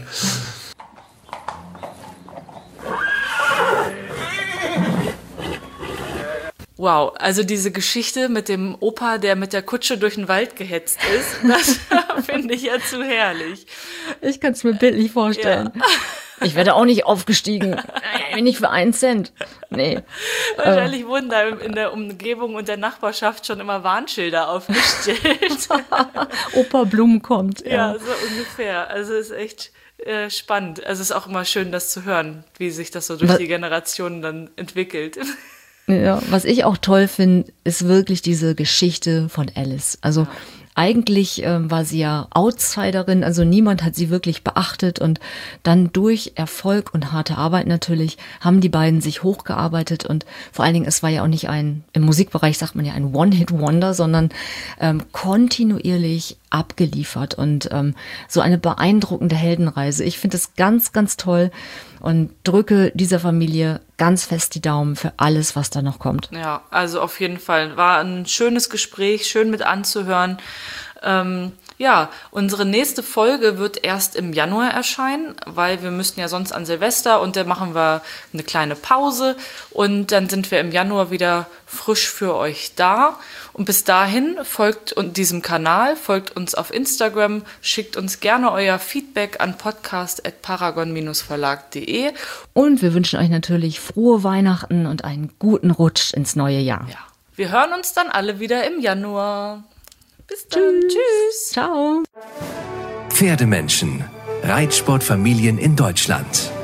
Wow, also diese Geschichte mit dem Opa, der mit der Kutsche durch den Wald gehetzt ist, das finde ich ja zu herrlich. Ich kann es mir bildlich vorstellen. Ja. Ich werde auch nicht aufgestiegen. Nein, nicht für einen Cent. Nee. Wahrscheinlich wurden da in der Umgebung und der Nachbarschaft schon immer Warnschilder aufgestellt. Opa Blum kommt. Ja, ja, so ungefähr. Also es ist echt äh, spannend. Also es ist auch immer schön, das zu hören, wie sich das so durch Was? die Generationen dann entwickelt. Ja, was ich auch toll finde, ist wirklich diese Geschichte von Alice. Also ja. Eigentlich ähm, war sie ja Outsiderin, also niemand hat sie wirklich beachtet und dann durch Erfolg und harte Arbeit natürlich haben die beiden sich hochgearbeitet und vor allen Dingen, es war ja auch nicht ein, im Musikbereich sagt man ja ein One-Hit-Wonder, sondern ähm, kontinuierlich abgeliefert und ähm, so eine beeindruckende Heldenreise. Ich finde es ganz, ganz toll und drücke dieser Familie ganz fest die Daumen für alles, was da noch kommt. Ja, also auf jeden Fall. War ein schönes Gespräch, schön mit anzuhören. Ähm, ja, unsere nächste Folge wird erst im Januar erscheinen, weil wir müssten ja sonst an Silvester und dann machen wir eine kleine Pause und dann sind wir im Januar wieder frisch für euch da. Und bis dahin folgt diesem Kanal, folgt uns auf Instagram, schickt uns gerne euer Feedback an podcast at paragon verlag punkt de. Und wir wünschen euch natürlich frohe Weihnachten und einen guten Rutsch ins neue Jahr. Ja, wir hören uns dann alle wieder im Januar. Bis dann. Tschüss. Tschüss. Ciao. Pferdemenschen. Reitsportfamilien in Deutschland.